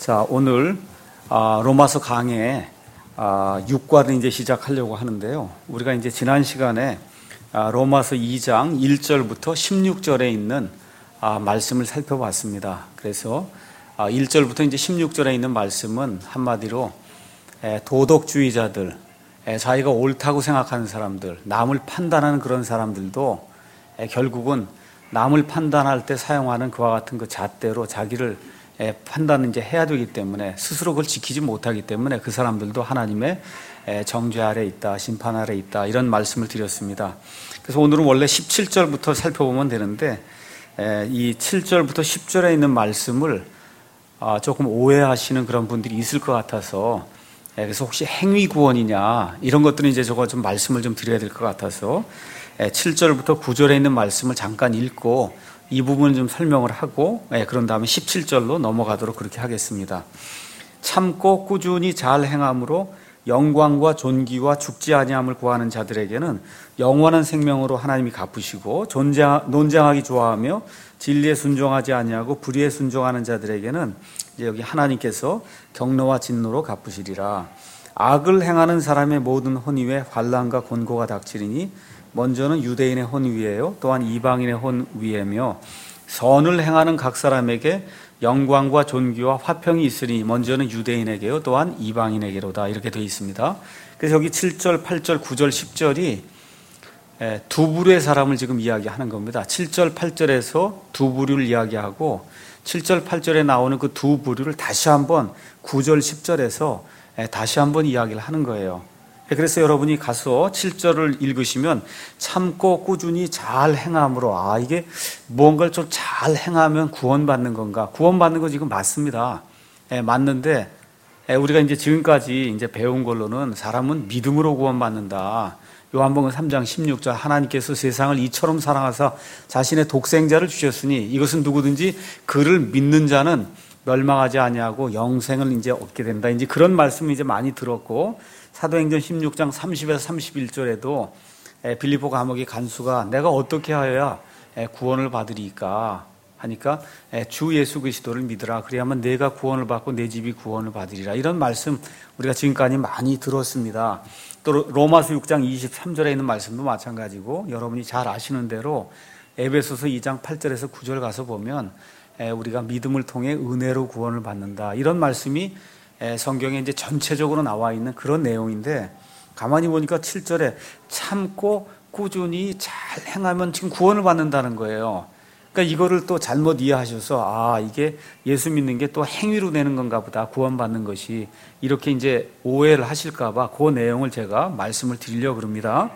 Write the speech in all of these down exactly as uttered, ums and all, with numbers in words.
자, 오늘 아, 로마서 강의 아, 육 과를 이제 시작하려고 하는데요. 우리가 이제 지난 시간에 아, 로마서 이 장 일 절부터 십육 절에 있는 아, 말씀을 살펴봤습니다. 그래서 아, 일 절부터 이제 십육 절에 있는 말씀은 한마디로 에, 도덕주의자들, 에, 자기가 옳다고 생각하는 사람들, 남을 판단하는 그런 사람들도 에, 결국은 남을 판단할 때 사용하는 그와 같은 그 잣대로 자기를 판단을 이제 해야 되기 때문에 스스로 그걸 지키지 못하기 때문에 그 사람들도 하나님의 정죄 아래 있다, 심판 아래 있다, 이런 말씀을 드렸습니다. 그래서 오늘은 원래 십칠 절부터 살펴보면 되는데 이 칠 절부터 십 절에 있는 말씀을 조금 오해하시는 그런 분들이 있을 것 같아서, 그래서 혹시 행위 구원이냐 이런 것들은 이제 저거 좀 말씀을 좀 드려야 될 것 같아서 칠 절부터 구 절에 있는 말씀을 잠깐 읽고 이 부분을 좀 설명을 하고, 예, 그런 다음에 십칠 절로 넘어가도록 그렇게 하겠습니다. 참고 꾸준히 잘 행함으로 영광과 존귀와 죽지 아니함을 구하는 자들에게는 영원한 생명으로 하나님이 갚으시고, 존재, 논쟁하기 좋아하며 진리에 순종하지 아니하고 불의에 순종하는 자들에게는 이제 여기 하나님께서 경노와 진노로 갚으시리라. 악을 행하는 사람의 모든 혼위에 환난과 곤고가 닥치리니 먼저는 유대인의 혼위에요, 또한 이방인의 혼위에며 선을 행하는 각 사람에게 영광과 존귀와 화평이 있으니 먼저는 유대인에게요, 또한 이방인에게로다, 이렇게 되어 있습니다. 그래서 여기 칠 절, 팔 절, 구 절, 십 절이 두 부류의 사람을 지금 이야기하는 겁니다. 칠 절, 팔 절에서 두 부류를 이야기하고 칠 절, 팔 절에 나오는 그 두 부류를 다시 한번 구 절, 십 절에서 다시 한번 이야기를 하는 거예요. 그래서 여러분이 가서 칠 절을 읽으시면 참고 꾸준히 잘 행함으로, 아, 이게 무언가를 좀 잘 행하면 구원받는 건가? 구원받는 거 지금 맞습니다. 예, 맞는데, 예, 우리가 이제 지금까지 이제 배운 걸로는 사람은 믿음으로 구원받는다. 요한복음 삼 장 십육 절, 하나님께서 세상을 이처럼 사랑하사 자신의 독생자를 주셨으니 이것은 누구든지 그를 믿는 자는 멸망하지 아니하고 영생을 이제 얻게 된다. 이제 그런 말씀을 이제 많이 들었고, 사도행전 십육 장 삼십에서 삼십일 절에도 빌립보 감옥의 간수가 내가 어떻게 하여야 구원을 받으리까 하니까 주 예수 그리스도를 믿으라, 그래야만 내가 구원을 받고 내 집이 구원을 받으리라, 이런 말씀 우리가 지금까지 많이 들었습니다. 또 로마서 육 장 이십삼 절에 있는 말씀도 마찬가지고, 여러분이 잘 아시는 대로 에베소서 이 장 팔 절에서 구 절 가서 보면 우리가 믿음을 통해 은혜로 구원을 받는다, 이런 말씀이 성경에 이제 전체적으로 나와 있는 그런 내용인데, 가만히 보니까 칠 절에 참고 꾸준히 잘 행하면 지금 구원을 받는다는 거예요. 그러니까 이거를 또 잘못 이해하셔서, 아, 이게 예수 믿는 게 또 행위로 되는 건가 보다, 구원받는 것이, 이렇게 이제 오해를 하실까 봐 그 내용을 제가 말씀을 드리려고 그럽니다.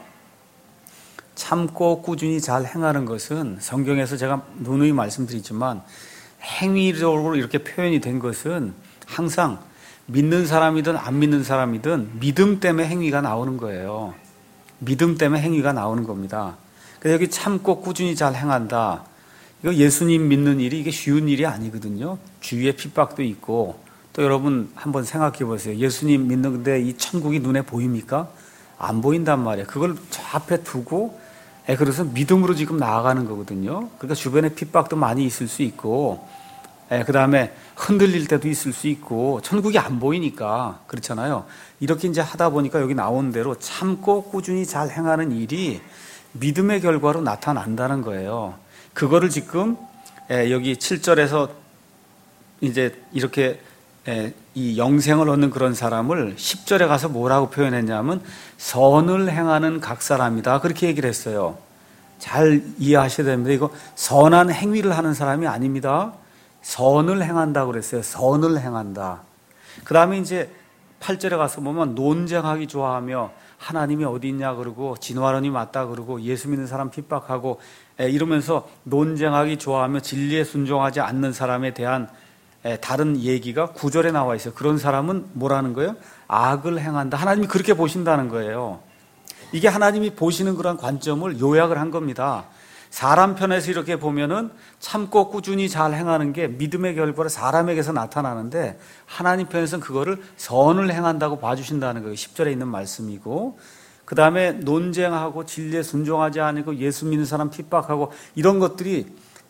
참고 꾸준히 잘 행하는 것은 성경에서 제가 누누이 말씀드리지만 행위적으로 이렇게 표현이 된 것은 항상 믿는 사람이든 안 믿는 사람이든 믿음 때문에 행위가 나오는 거예요. 믿음 때문에 행위가 나오는 겁니다. 그래서 여기 참고 꾸준히 잘 행한다, 이거 예수님 믿는 일이 이게 쉬운 일이 아니거든요. 주위에 핍박도 있고, 또 여러분 한번 생각해 보세요. 예수님 믿는데 이 천국이 눈에 보입니까? 안 보인단 말이에요. 그걸 저 앞에 두고 그래서 믿음으로 지금 나아가는 거거든요. 그러니까 주변에 핍박도 많이 있을 수 있고, 그 다음에 흔들릴 때도 있을 수 있고, 천국이 안 보이니까 그렇잖아요. 이렇게 이제 하다 보니까 여기 나온 대로 참고 꾸준히 잘 행하는 일이 믿음의 결과로 나타난다는 거예요. 그거를 지금 여기 칠 절에서 이제 이렇게 이 영생을 얻는 그런 사람을 십 절에 가서 뭐라고 표현했냐면 선을 행하는 각 사람이다, 그렇게 얘기를 했어요. 잘 이해하셔야 됩니다. 이거 선한 행위를 하는 사람이 아닙니다. 선을 행한다고 그랬어요. 선을 행한다. 그 다음에 이제 팔 절에 가서 보면 논쟁하기 좋아하며 하나님이 어디 있냐 그러고 진화론이 맞다 그러고 예수 믿는 사람 핍박하고 이러면서 논쟁하기 좋아하며 진리에 순종하지 않는 사람에 대한 다른 얘기가 구 절에 나와 있어요. 그런 사람은 뭐라는 거예요? 악을 행한다. 하나님이 그렇게 보신다는 거예요. 이게 하나님이 보시는 그런 관점을 요약을 한 겁니다. 사람 편에서 이렇게 보면은 참고 꾸준히 잘 행하는 게 믿음의 결과로 사람에게서 나타나는데, 하나님 편에서는 그거를 선을 행한다고 봐주신다는 거예요. 십 절에 있는 말씀이고, 그 다음에 논쟁하고 진리에 순종하지 않고 예수 믿는 사람 핍박하고 이런 것들이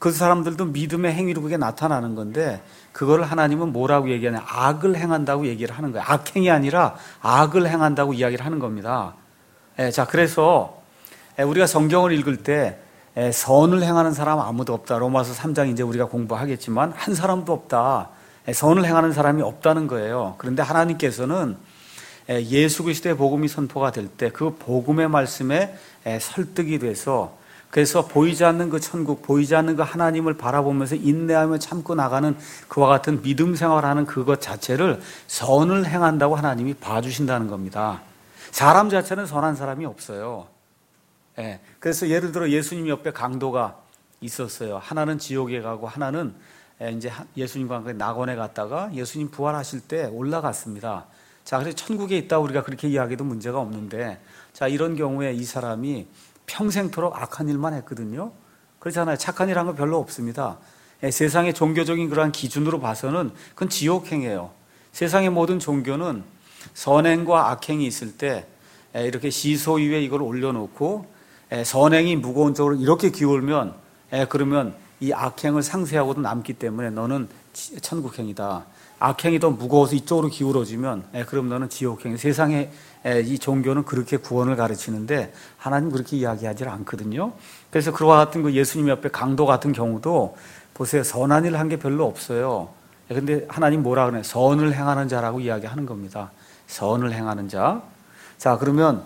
그 사람들도 믿음의 행위로 그게 나타나는 건데 그걸 하나님은 뭐라고 얘기하냐? 악을 행한다고 얘기를 하는 거예요. 악행이 아니라 악을 행한다고 이야기를 하는 겁니다. 예, 자, 그래서 우리가 성경을 읽을 때 선을 행하는 사람 아무도 없다. 로마서 삼 장 이제 우리가 공부하겠지만 한 사람도 없다. 선을 행하는 사람이 없다는 거예요. 그런데 하나님께서는 예수 그리스도의 복음이 선포가 될 때 그 복음의 말씀에 설득이 돼서 그래서 보이지 않는 그 천국, 보이지 않는 그 하나님을 바라보면서 인내하며 참고 나가는 그와 같은 믿음 생활하는 그것 자체를 선을 행한다고 하나님이 봐주신다는 겁니다. 사람 자체는 선한 사람이 없어요. 예, 그래서 예를 들어 예수님 옆에 강도가 있었어요. 하나는 지옥에 가고 하나는 이제 예수님과 함께 낙원에 갔다가 예수님 부활하실 때 올라갔습니다. 자, 그래서 천국에 있다 우리가 그렇게 이야기해도 문제가 없는데, 자, 이런 경우에 이 사람이 평생토록 악한 일만 했거든요. 그렇잖아요. 착한 일 한 거 별로 없습니다. 예, 세상의 종교적인 그러한 기준으로 봐서는 그건 지옥행이에요. 세상의 모든 종교는 선행과 악행이 있을 때 예, 이렇게 시소 위에 이걸 올려놓고 예, 선행이 무거운 쪽으로 이렇게 기울면 예, 그러면 이 악행을 상쇄하고도 남기 때문에 너는 천국행이다. 악행이 더 무거워서 이쪽으로 기울어지면 예, 그럼 너는 지옥행. 세상의 예, 이 종교는 그렇게 구원을 가르치는데 하나님 그렇게 이야기하지 않거든요. 그래서 그와 같은 그 예수님 옆에 강도 같은 경우도 보세요. 선한 일을 한 게 별로 없어요. 예, 근데 하나님 뭐라 그러냐? 선을 행하는 자라고 이야기하는 겁니다. 선을 행하는 자. 자, 그러면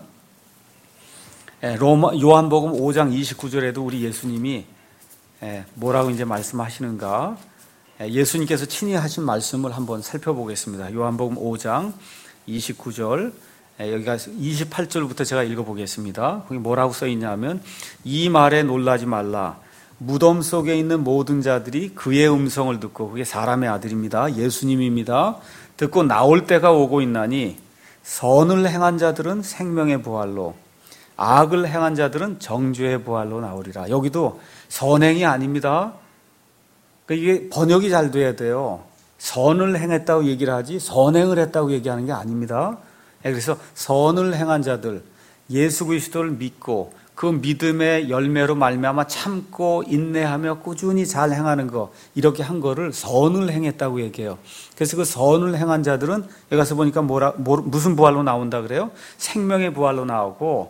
예, 로마 요한복음 오 장 이십구 절에도 우리 예수님이 예, 뭐라고 이제 말씀하시는가? 예, 예수님께서 친히 하신 말씀을 한번 살펴보겠습니다. 요한복음 오 장 이십구 절, 예, 여기가 이십팔 절부터 제가 읽어보겠습니다. 거기 뭐라고 써 있냐면 이 말에 놀라지 말라. 무덤 속에 있는 모든 자들이 그의 음성을 듣고, 그게 사람의 아들입니다. 예수님입니다. 듣고 나올 때가 오고 있나니 선을 행한 자들은 생명의 부활로, 악을 행한 자들은 정죄의 부활로 나오리라. 여기도 선행이 아닙니다. 이게 번역이 잘 돼야 돼요. 선을 행했다고 얘기를 하지 선행을 했다고 얘기하는 게 아닙니다. 그래서 선을 행한 자들, 예수 그리스도를 믿고 그 믿음의 열매로 말미암아 참고 인내하며 꾸준히 잘 행하는 거, 이렇게 한 거를 선을 행했다고 얘기해요. 그래서 그 선을 행한 자들은 여기 가서 보니까 뭐라, 뭐, 무슨 부활로 나온다 그래요? 생명의 부활로 나오고,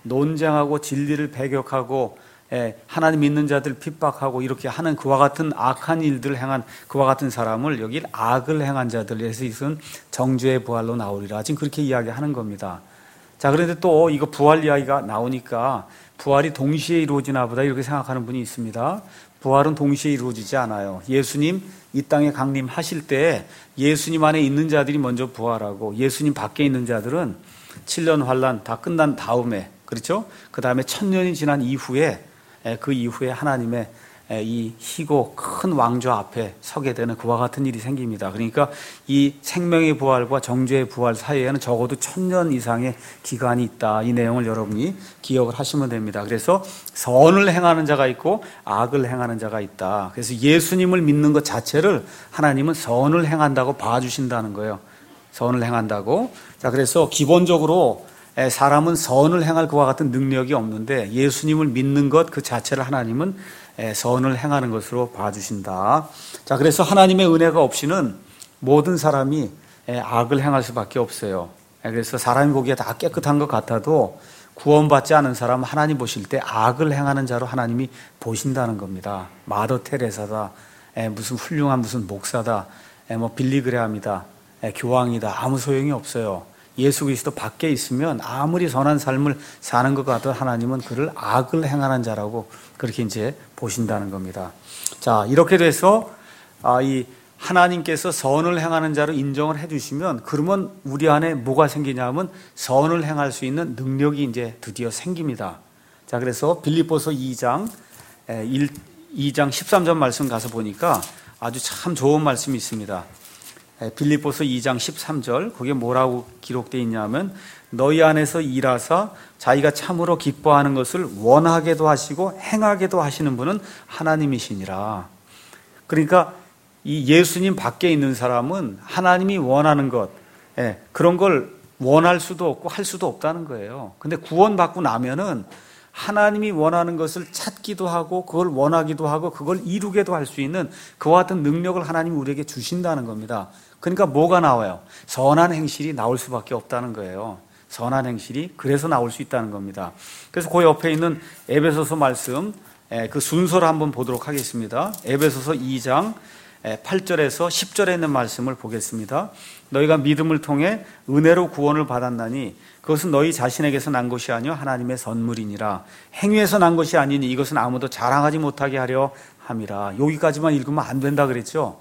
논쟁하고 진리를 배격하고 예, 하나님 믿는 자들 핍박하고 이렇게 하는 그와 같은 악한 일들을 행한 그와 같은 사람을 여기 악을 행한 자들에서 있은 정죄의 부활로 나오리라. 지금 그렇게 이야기하는 겁니다. 자, 그런데 또 이거 부활 이야기가 나오니까 부활이 동시에 이루어지나 보다 이렇게 생각하는 분이 있습니다. 부활은 동시에 이루어지지 않아요. 예수님 이 땅에 강림하실 때 예수님 안에 있는 자들이 먼저 부활하고 예수님 밖에 있는 자들은 칠 년 환란 다 끝난 다음에, 그렇죠? 그 다음에 천년이 지난 이후에, 그 이후에 하나님의 이 희고 큰 왕좌 앞에 서게 되는 그와 같은 일이 생깁니다. 그러니까 이 생명의 부활과 정죄의 부활 사이에는 적어도 천년 이상의 기간이 있다. 이 내용을 여러분이 기억을 하시면 됩니다. 그래서 선을 행하는 자가 있고 악을 행하는 자가 있다. 그래서 예수님을 믿는 것 자체를 하나님은 선을 행한다고 봐주신다는 거예요. 선을 행한다고. 자, 그래서 기본적으로 사람은 선을 행할 그와 같은 능력이 없는데 예수님을 믿는 것 그 자체를 하나님은 선을 행하는 것으로 봐주신다. 자, 그래서 하나님의 은혜가 없이는 모든 사람이 악을 행할 수밖에 없어요. 그래서 사람이 보기에 다 깨끗한 것 같아도 구원받지 않은 사람은 하나님 보실 때 악을 행하는 자로 하나님이 보신다는 겁니다. 마더 테레사다, 무슨 훌륭한 무슨 목사다, 뭐 빌리그레암이다, 교황이다, 아무 소용이 없어요. 예수 그리스도 밖에 있으면 아무리 선한 삶을 사는 것 같아도 하나님은 그를 악을 행하는 자라고 그렇게 이제 보신다는 겁니다. 자, 이렇게 돼서 이 하나님께서 선을 행하는 자로 인정을 해주시면 그러면 우리 안에 뭐가 생기냐면 선을 행할 수 있는 능력이 이제 드디어 생깁니다. 자, 그래서 빌립보서 이 장 이 장 십삼 절 말씀 가서 보니까 아주 참 좋은 말씀이 있습니다. 빌립보서 이 장 십삼 절, 거기에 뭐라고 기록되어 있냐면 너희 안에서 일하사 자기가 참으로 기뻐하는 것을 원하게도 하시고 행하게도 하시는 분은 하나님이시니라. 그러니까 이 예수님 밖에 있는 사람은 하나님이 원하는 것, 그런 걸 원할 수도 없고 할 수도 없다는 거예요. 근데 구원받고 나면은 하나님이 원하는 것을 찾기도 하고 그걸 원하기도 하고 그걸 이루게도 할 수 있는 그와 같은 능력을 하나님이 우리에게 주신다는 겁니다. 그러니까 뭐가 나와요? 선한 행실이 나올 수밖에 없다는 거예요. 선한 행실이 그래서 나올 수 있다는 겁니다. 그래서 그 옆에 있는 에베소서 말씀 그 순서를 한번 보도록 하겠습니다. 에베소서 이 장 팔 절에서 십 절에 있는 말씀을 보겠습니다. 너희가 믿음을 통해 은혜로 구원을 받았나니 그것은 너희 자신에게서 난 것이 아니요 하나님의 선물이니라. 행위에서 난 것이 아니니 이것은 아무도 자랑하지 못하게 하려 함이라. 여기까지만 읽으면 안 된다 그랬죠?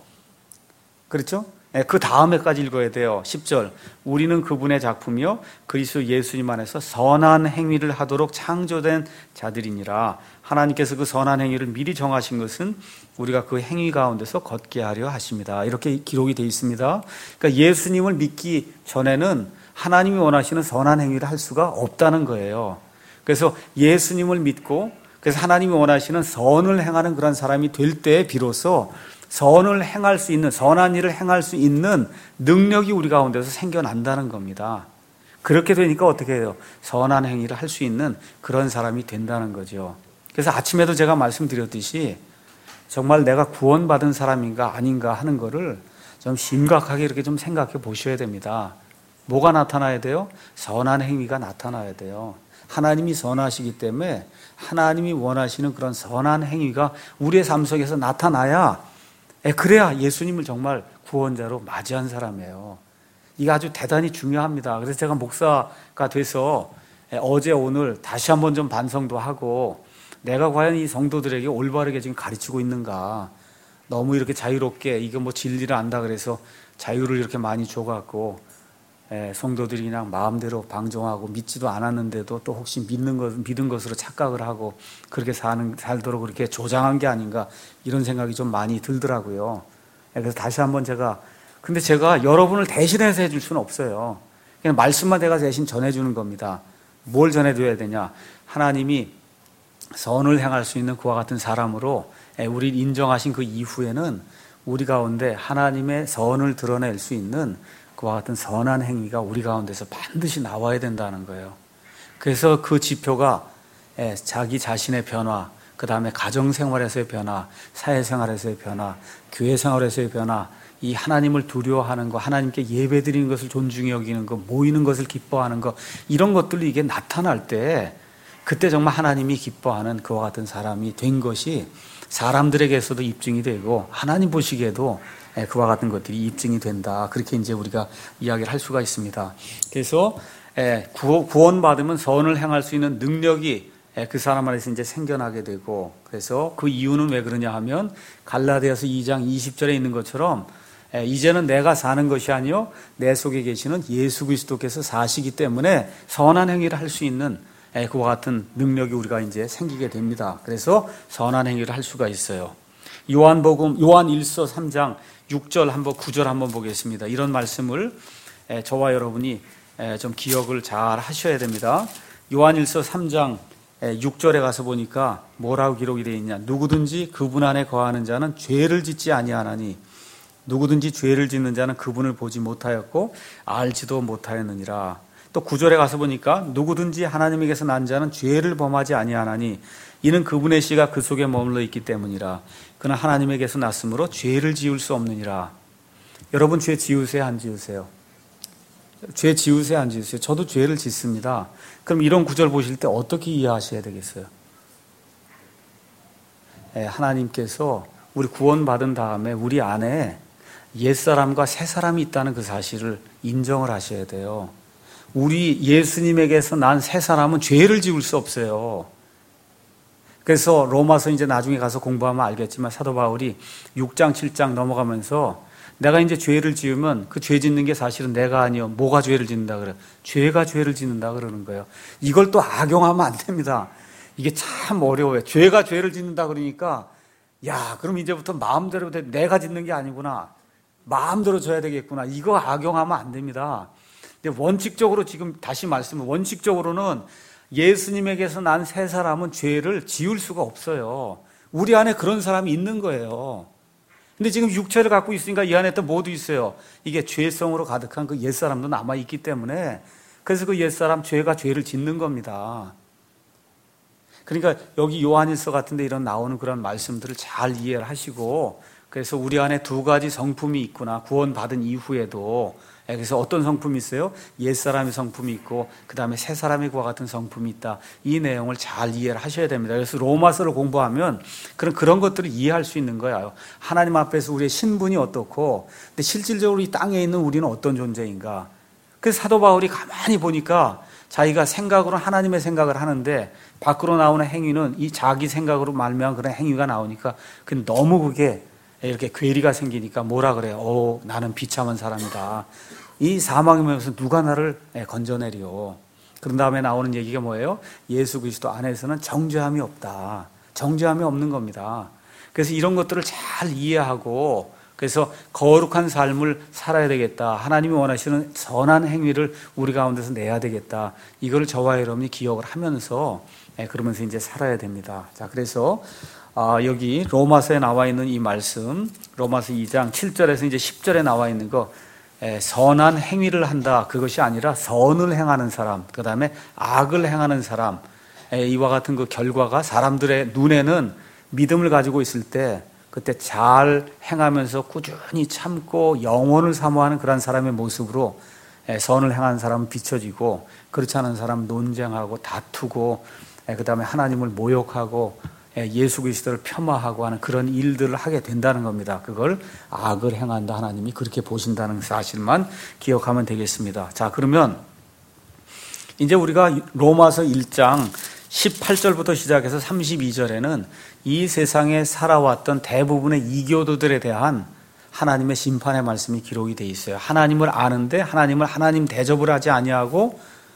그렇죠? 그 다음에까지 읽어야 돼요. 십 절. 우리는 그분의 작품이요 그리스도 예수님 안에서 선한 행위를 하도록 창조된 자들이니라. 하나님께서 그 선한 행위를 미리 정하신 것은 우리가 그 행위 가운데서 걷게 하려 하십니다. 이렇게 기록이 되어 있습니다. 그러니까 예수님을 믿기 전에는 하나님이 원하시는 선한 행위를 할 수가 없다는 거예요. 그래서 예수님을 믿고 그래서 하나님이 원하시는 선을 행하는 그런 사람이 될 때 비로소 선을 행할 수 있는, 선한 일을 행할 수 있는 능력이 우리 가운데서 생겨난다는 겁니다. 그렇게 되니까 어떻게 해요? 선한 행위를 할 수 있는 그런 사람이 된다는 거죠. 그래서 아침에도 제가 말씀드렸듯이 정말 내가 구원받은 사람인가 아닌가 하는 거를 좀 심각하게 이렇게 좀 생각해 보셔야 됩니다. 뭐가 나타나야 돼요? 선한 행위가 나타나야 돼요. 하나님이 선하시기 때문에 하나님이 원하시는 그런 선한 행위가 우리의 삶 속에서 나타나야 그래야 예수님을 정말 구원자로 맞이한 사람이에요. 이게 아주 대단히 중요합니다. 그래서 제가 목사가 돼서 어제 오늘 다시 한번 좀 반성도 하고 내가 과연 이 성도들에게 올바르게 지금 가르치고 있는가. 너무 이렇게 자유롭게 이거 뭐 진리를 안다 그래서 자유를 이렇게 많이 줘갖고 성도들이 그냥 마음대로 방종하고 믿지도 않았는데도 또 혹시 믿는 것, 믿은 것으로 착각을 하고 그렇게 사는, 살도록 그렇게 조장한 게 아닌가 이런 생각이 좀 많이 들더라고요. 그래서 다시 한번 제가, 근데 제가 여러분을 대신해서 해줄 수는 없어요. 그냥 말씀만 내가 대신 전해주는 겁니다. 뭘 전해줘야 되냐. 하나님이 선을 행할 수 있는 그와 같은 사람으로 우리를 인정하신 그 이후에는 우리 가운데 하나님의 선을 드러낼 수 있는 그와 같은 선한 행위가 우리 가운데서 반드시 나와야 된다는 거예요. 그래서 그 지표가 자기 자신의 변화, 그 다음에 가정생활에서의 변화, 사회생활에서의 변화, 교회생활에서의 변화, 이 하나님을 두려워하는 거, 하나님께 예배드리는 것을 존중히 여기는 거, 모이는 것을 기뻐하는 거, 이런 것들이 이게 나타날 때 그때 정말 하나님이 기뻐하는 그와 같은 사람이 된 것이 사람들에게서도 입증이 되고 하나님 보시기에도 그와 같은 것들이 입증이 된다. 그렇게 이제 우리가 이야기를 할 수가 있습니다. 그래서 구원받으면 선을 행할 수 있는 능력이 그 사람 안에서 이제 생겨나게 되고, 그래서 그 이유는 왜 그러냐 하면 갈라디아서 이 장 이십 절에 있는 것처럼 이제는 내가 사는 것이 아니요 내 속에 계시는 예수 그리스도께서 사시기 때문에 선한 행위를 할 수 있는 그와 같은 능력이 우리가 이제 생기게 됩니다. 그래서 선한 행위를 할 수가 있어요. 요한복음 요한 일서 삼 장 육 절 한번 구 절 한번 보겠습니다. 이런 말씀을 저와 여러분이 좀 기억을 잘 하셔야 됩니다. 요한 일서 삼 장 육 절에 가서 보니까 뭐라고 기록이 되어 있냐. 누구든지 그분 안에 거하는 자는 죄를 짓지 아니하나니 누구든지 죄를 짓는 자는 그분을 보지 못하였고 알지도 못하였느니라. 또 구 절에 가서 보니까 누구든지 하나님에게서 난 자는 죄를 범하지 아니하나니 이는 그분의 씨가 그 속에 머물러 있기 때문이라. 그는 하나님에게서 났으므로 죄를 지을 수 없느니라. 여러분 죄 지으세요 안 지으세요? 죄 지으세요 안 지으세요? 저도 죄를 짓습니다. 그럼 이런 구절 보실 때 어떻게 이해하셔야 되겠어요? 예, 하나님께서 우리 구원받은 다음에 우리 안에 옛사람과 새사람이 있다는 그 사실을 인정을 하셔야 돼요. 우리 예수님에게서 난 새사람은 죄를 지을 수 없어요. 그래서 로마서 이제 나중에 가서 공부하면 알겠지만 사도 바울이 육 장 칠 장 넘어가면서 내가 이제 죄를 지으면 그 죄 짓는 게 사실은 내가 아니요 뭐가 죄를 짓는다 그래요. 죄가 죄를 짓는다 그러는 거예요. 이걸 또 악용하면 안 됩니다. 이게 참 어려워요. 죄가 죄를 짓는다 그러니까 야 그럼 이제부터 마음대로 내가 짓는 게 아니구나. 마음대로 져야 되겠구나. 이거 악용하면 안 됩니다. 근데 원칙적으로 지금 다시 말씀을 원칙적으로는 예수님에게서 난 새 사람은 죄를 지을 수가 없어요. 우리 안에 그런 사람이 있는 거예요. 근데 지금 육체를 갖고 있으니까 이 안에 또 모두 있어요. 이게 죄성으로 가득한 그 옛사람도 남아있기 때문에 그래서 그 옛사람 죄가 죄를 짓는 겁니다. 그러니까 여기 요한일서 같은데 이런 나오는 그런 말씀들을 잘 이해를 하시고, 그래서 우리 안에 두 가지 성품이 있구나, 구원받은 이후에도. 그래서 어떤 성품이 있어요? 옛사람의 성품이 있고 그 다음에 새사람의 그와 같은 성품이 있다. 이 내용을 잘 이해를 하셔야 됩니다. 그래서 로마서를 공부하면 그런, 그런 것들을 이해할 수 있는 거예요. 하나님 앞에서 우리의 신분이 어떻고, 근데 실질적으로 이 땅에 있는 우리는 어떤 존재인가. 그래서 사도 바울이 가만히 보니까 자기가 생각으로 하나님의 생각을 하는데 밖으로 나오는 행위는 이 자기 생각으로 말미암은 그런 행위가 나오니까 그 너무 그게 이렇게 괴리가 생기니까 뭐라 그래요? 오, 나는 비참한 사람이다. 이 사망의 몸에서 누가 나를 건져내리요? 그런 다음에 나오는 얘기가 뭐예요? 예수 그리스도 안에서는 정죄함이 없다. 정죄함이 없는 겁니다. 그래서 이런 것들을 잘 이해하고, 그래서 거룩한 삶을 살아야 되겠다. 하나님이 원하시는 선한 행위를 우리 가운데서 내야 되겠다. 이걸 저와 여러분이 기억을 하면서 그러면서 이제 살아야 됩니다. 자, 그래서 아, 여기 로마서에 나와 있는 이 말씀, 로마서 이 장 칠 절에서 이제 십 절에 나와 있는 거, 에, 선한 행위를 한다. 그것이 아니라 선을 행하는 사람, 그 다음에 악을 행하는 사람, 에, 이와 같은 그 결과가 사람들의 눈에는 믿음을 가지고 있을 때 그때 잘 행하면서 꾸준히 참고 영원을 사모하는 그런 사람의 모습으로 에, 선을 행하는 사람은 비춰지고, 그렇지 않은 사람은 논쟁하고 다투고, 그 다음에 하나님을 모욕하고 예수 그리스도를 폄하하고 하는 그런 일들을 하게 된다는 겁니다. 그걸 악을 행한다, 하나님이 그렇게 보신다는 사실만 기억하면 되겠습니다. 자, 그러면 이제 우리가 로마서 일 장 십팔 절부터 시작해서 삼십이 절에는 이 세상에 살아왔던 대부분의 이교도들에 대한 하나님의 심판의 말씀이 기록이 되어 있어요. 하나님을 아는데 하나님을 하나님 대접을 하지 아니하고,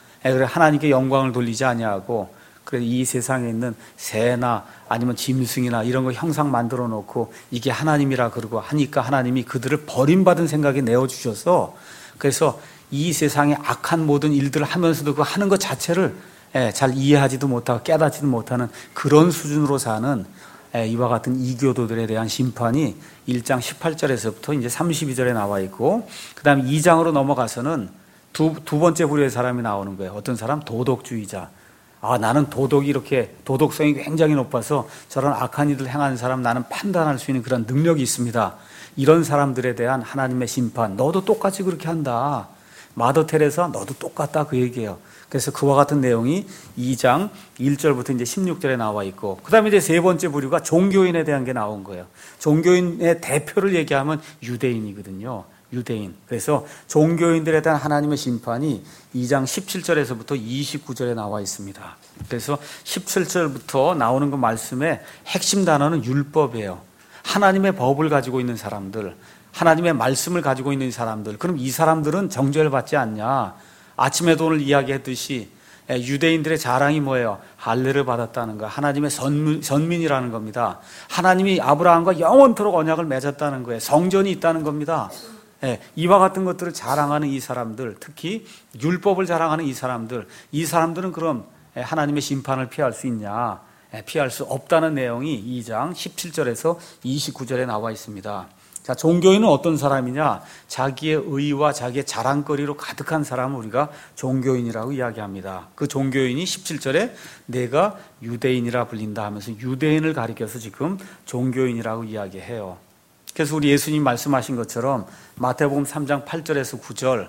하나님께 영광을 돌리지 아니하고, 그래서 이 세상에 있는 새나 아니면 짐승이나 이런 거 형상 만들어 놓고 이게 하나님이라 그러고 하니까 하나님이 그들을 버림받은 생각에 내어주셔서, 그래서 이 세상의 악한 모든 일들을 하면서도 그 하는 것 자체를 잘 이해하지도 못하고 깨닫지도 못하는 그런 수준으로 사는 이와 같은 이교도들에 대한 심판이 일 장 십팔 절에서부터 이제 삼십이 절에 나와 있고, 그 다음에 이 장으로 넘어가서는 두, 두 번째 부류의 사람이 나오는 거예요. 어떤 사람? 도덕주의자. 아, 나는 도덕이 이렇게 도덕성이 굉장히 높아서 저런 악한 일을 행하는 사람 나는 판단할 수 있는 그런 능력이 있습니다. 이런 사람들에 대한 하나님의 심판, 너도 똑같이 그렇게 한다. 마더 테레사 너도 똑같다, 그 얘기예요. 그래서 그와 같은 내용이 이 장 일 절부터 이제 십육 절에 나와 있고, 그 다음에 이제 세 번째 부류가 종교인에 대한 게 나온 거예요. 종교인의 대표를 얘기하면 유대인이거든요. 유대인. 그래서 종교인들에 대한 하나님의 심판이 이 장 십칠 절에서부터 이십구 절에 나와 있습니다. 그래서 십칠 절부터 나오는 그 말씀의 핵심 단어는 율법이에요. 하나님의 법을 가지고 있는 사람들, 하나님의 말씀을 가지고 있는 사람들, 그럼 이 사람들은 정죄를 받지 않냐? 아침에도 오늘 이야기했듯이 유대인들의 자랑이 뭐예요? 할례를 받았다는 거, 하나님의 선민, 선민이라는 겁니다. 하나님이 아브라함과 영원토록 언약을 맺었다는 거예요. 성전이 있다는 겁니다. 예, 이와 같은 것들을 자랑하는 이 사람들, 특히 율법을 자랑하는 이 사람들, 이 사람들은 그럼 하나님의 심판을 피할 수 있냐? 예, 피할 수 없다는 내용이 이 장 십칠 절에서 이십구 절에 나와 있습니다. 자, 종교인은 어떤 사람이냐? 자기의 의와 자기의 자랑거리로 가득한 사람을 우리가 종교인이라고 이야기합니다. 그 종교인이 십칠 절에 내가 유대인이라 불린다 하면서 유대인을 가리켜서 지금 종교인이라고 이야기해요. 그래서 우리 예수님 말씀하신 것처럼 마태복음 삼 장 팔 절에서 구 절,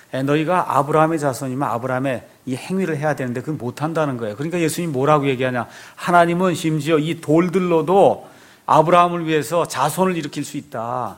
너희가 아브라함의 자손이면 아브라함의 이 행위를 해야 되는데 그건 못한다는 거예요. 그러니까 예수님 뭐라고 얘기하냐? 하나님은 심지어 이 돌들로도 아브라함을 위해서 자손을 일으킬 수 있다.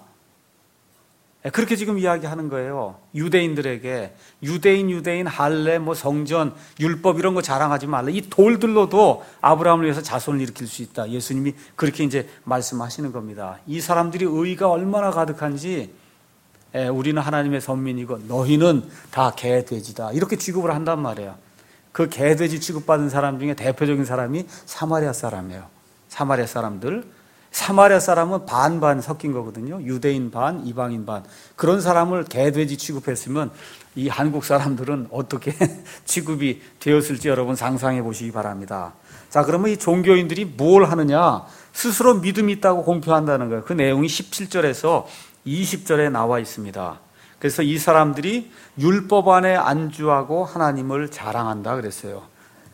그렇게 지금 이야기하는 거예요. 유대인들에게 유대인, 유대인, 할례, 뭐 성전, 율법 이런 거 자랑하지 말라. 이 돌들로도 아브라함을 위해서 자손을 일으킬 수 있다. 예수님이 그렇게 이제 말씀하시는 겁니다. 이 사람들이 의가 얼마나 가득한지, 우리는 하나님의 선민이고 너희는 다 개, 돼지다. 이렇게 취급을 한단 말이에요. 그 개, 돼지 취급받은 사람 중에 대표적인 사람이 사마리아 사람이에요. 사마리아 사람들. 사마리아 사람은 반반 섞인 거거든요. 유대인 반, 이방인 반. 그런 사람을 개돼지 취급했으면 이 한국 사람들은 어떻게 취급이 되었을지 여러분 상상해 보시기 바랍니다. 자, 그러면 이 종교인들이 뭘 하느냐? 스스로 믿음이 있다고 공표한다는 거예요. 그 내용이 십칠 절에서 이십 절에 나와 있습니다. 그래서 이 사람들이 율법 안에 안주하고 하나님을 자랑한다 그랬어요.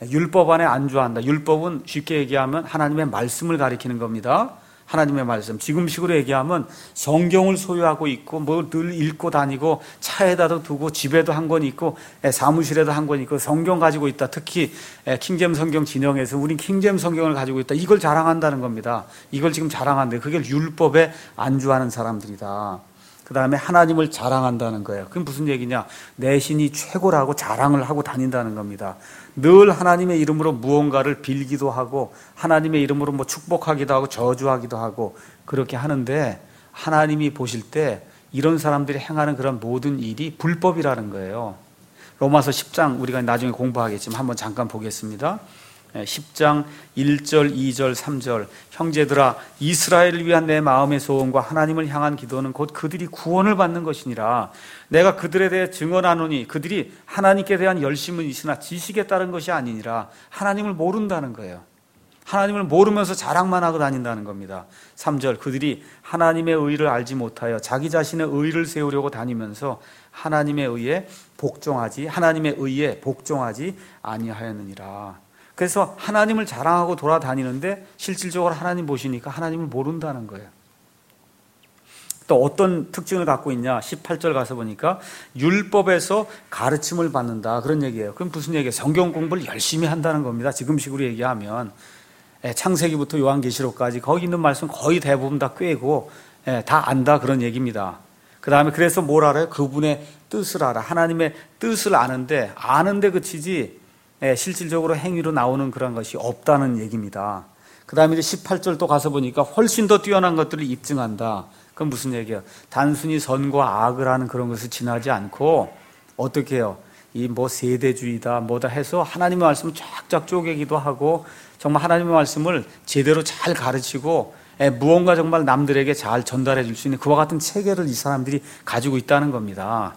율법 안에 안주한다. 율법은 쉽게 얘기하면 하나님의 말씀을 가리키는 겁니다. 하나님의 말씀. 지금식으로 얘기하면 성경을 소유하고 있고 뭐 늘 읽고 다니고 차에다도 두고 집에도 한 권 있고 사무실에도 한 권 있고 성경 가지고 있다. 특히 킹제임 성경 진영에서 우린 킹제임 성경을 가지고 있다. 이걸 자랑한다는 겁니다. 이걸 지금 자랑한대. 그게 율법에 안주하는 사람들이다. 그 다음에 하나님을 자랑한다는 거예요. 그게 무슨 얘기냐? 내 신이 최고라고 자랑을 하고 다닌다는 겁니다. 늘 하나님의 이름으로 무언가를 빌기도 하고 하나님의 이름으로 뭐 축복하기도 하고 저주하기도 하고 그렇게 하는데 하나님이 보실 때 이런 사람들이 행하는 그런 모든 일이 불법이라는 거예요. 로마서 십 장 우리가 나중에 공부하겠지만 한번 잠깐 보겠습니다. 십 장 일 절, 이 절, 삼 절 형제들아 이스라엘을 위한 내 마음의 소원과 하나님을 향한 기도는 곧 그들이 구원을 받는 것이니라. 내가 그들에 대해 증언하노니 그들이 하나님께 대한 열심은 있으나 지식에 따른 것이 아니니라. 하나님을 모른다는 거예요. 하나님을 모르면서 자랑만 하고 다닌다는 겁니다. 삼 절 그들이 하나님의 의를 알지 못하여 자기 자신의 의를 세우려고 다니면서 하나님의 의에 복종하지 하나님의 의에 복종하지 아니하였느니라. 그래서 하나님을 자랑하고 돌아다니는데 실질적으로 하나님 보시니까 하나님을 모른다는 거예요. 또 어떤 특징을 갖고 있냐? 십팔 절 가서 보니까 율법에서 가르침을 받는다 그런 얘기예요. 그럼 무슨 얘기예요? 성경 공부를 열심히 한다는 겁니다. 지금식으로 얘기하면 창세기부터 요한계시록까지 거기 있는 말씀 거의 대부분 다 꿰고 다 안다 그런 얘기입니다. 그 다음에 그래서 뭘 알아요? 그분의 뜻을 알아. 하나님의 뜻을 아는데 아는데 그치지 실질적으로 행위로 나오는 그런 것이 없다는 얘기입니다. 그 다음에 이제 십팔 절 또 가서 보니까 훨씬 더 뛰어난 것들을 입증한다. 그건 무슨 얘기예요? 단순히 선과 악을 하는 그런 것을 지나지 않고 어떻게 해요? 이 뭐 세대주의다 뭐다 해서 하나님의 말씀을 쫙쫙 쪼개기도 하고 정말 하나님의 말씀을 제대로 잘 가르치고 무언가 정말 남들에게 잘 전달해 줄 수 있는 그와 같은 체계를 이 사람들이 가지고 있다는 겁니다.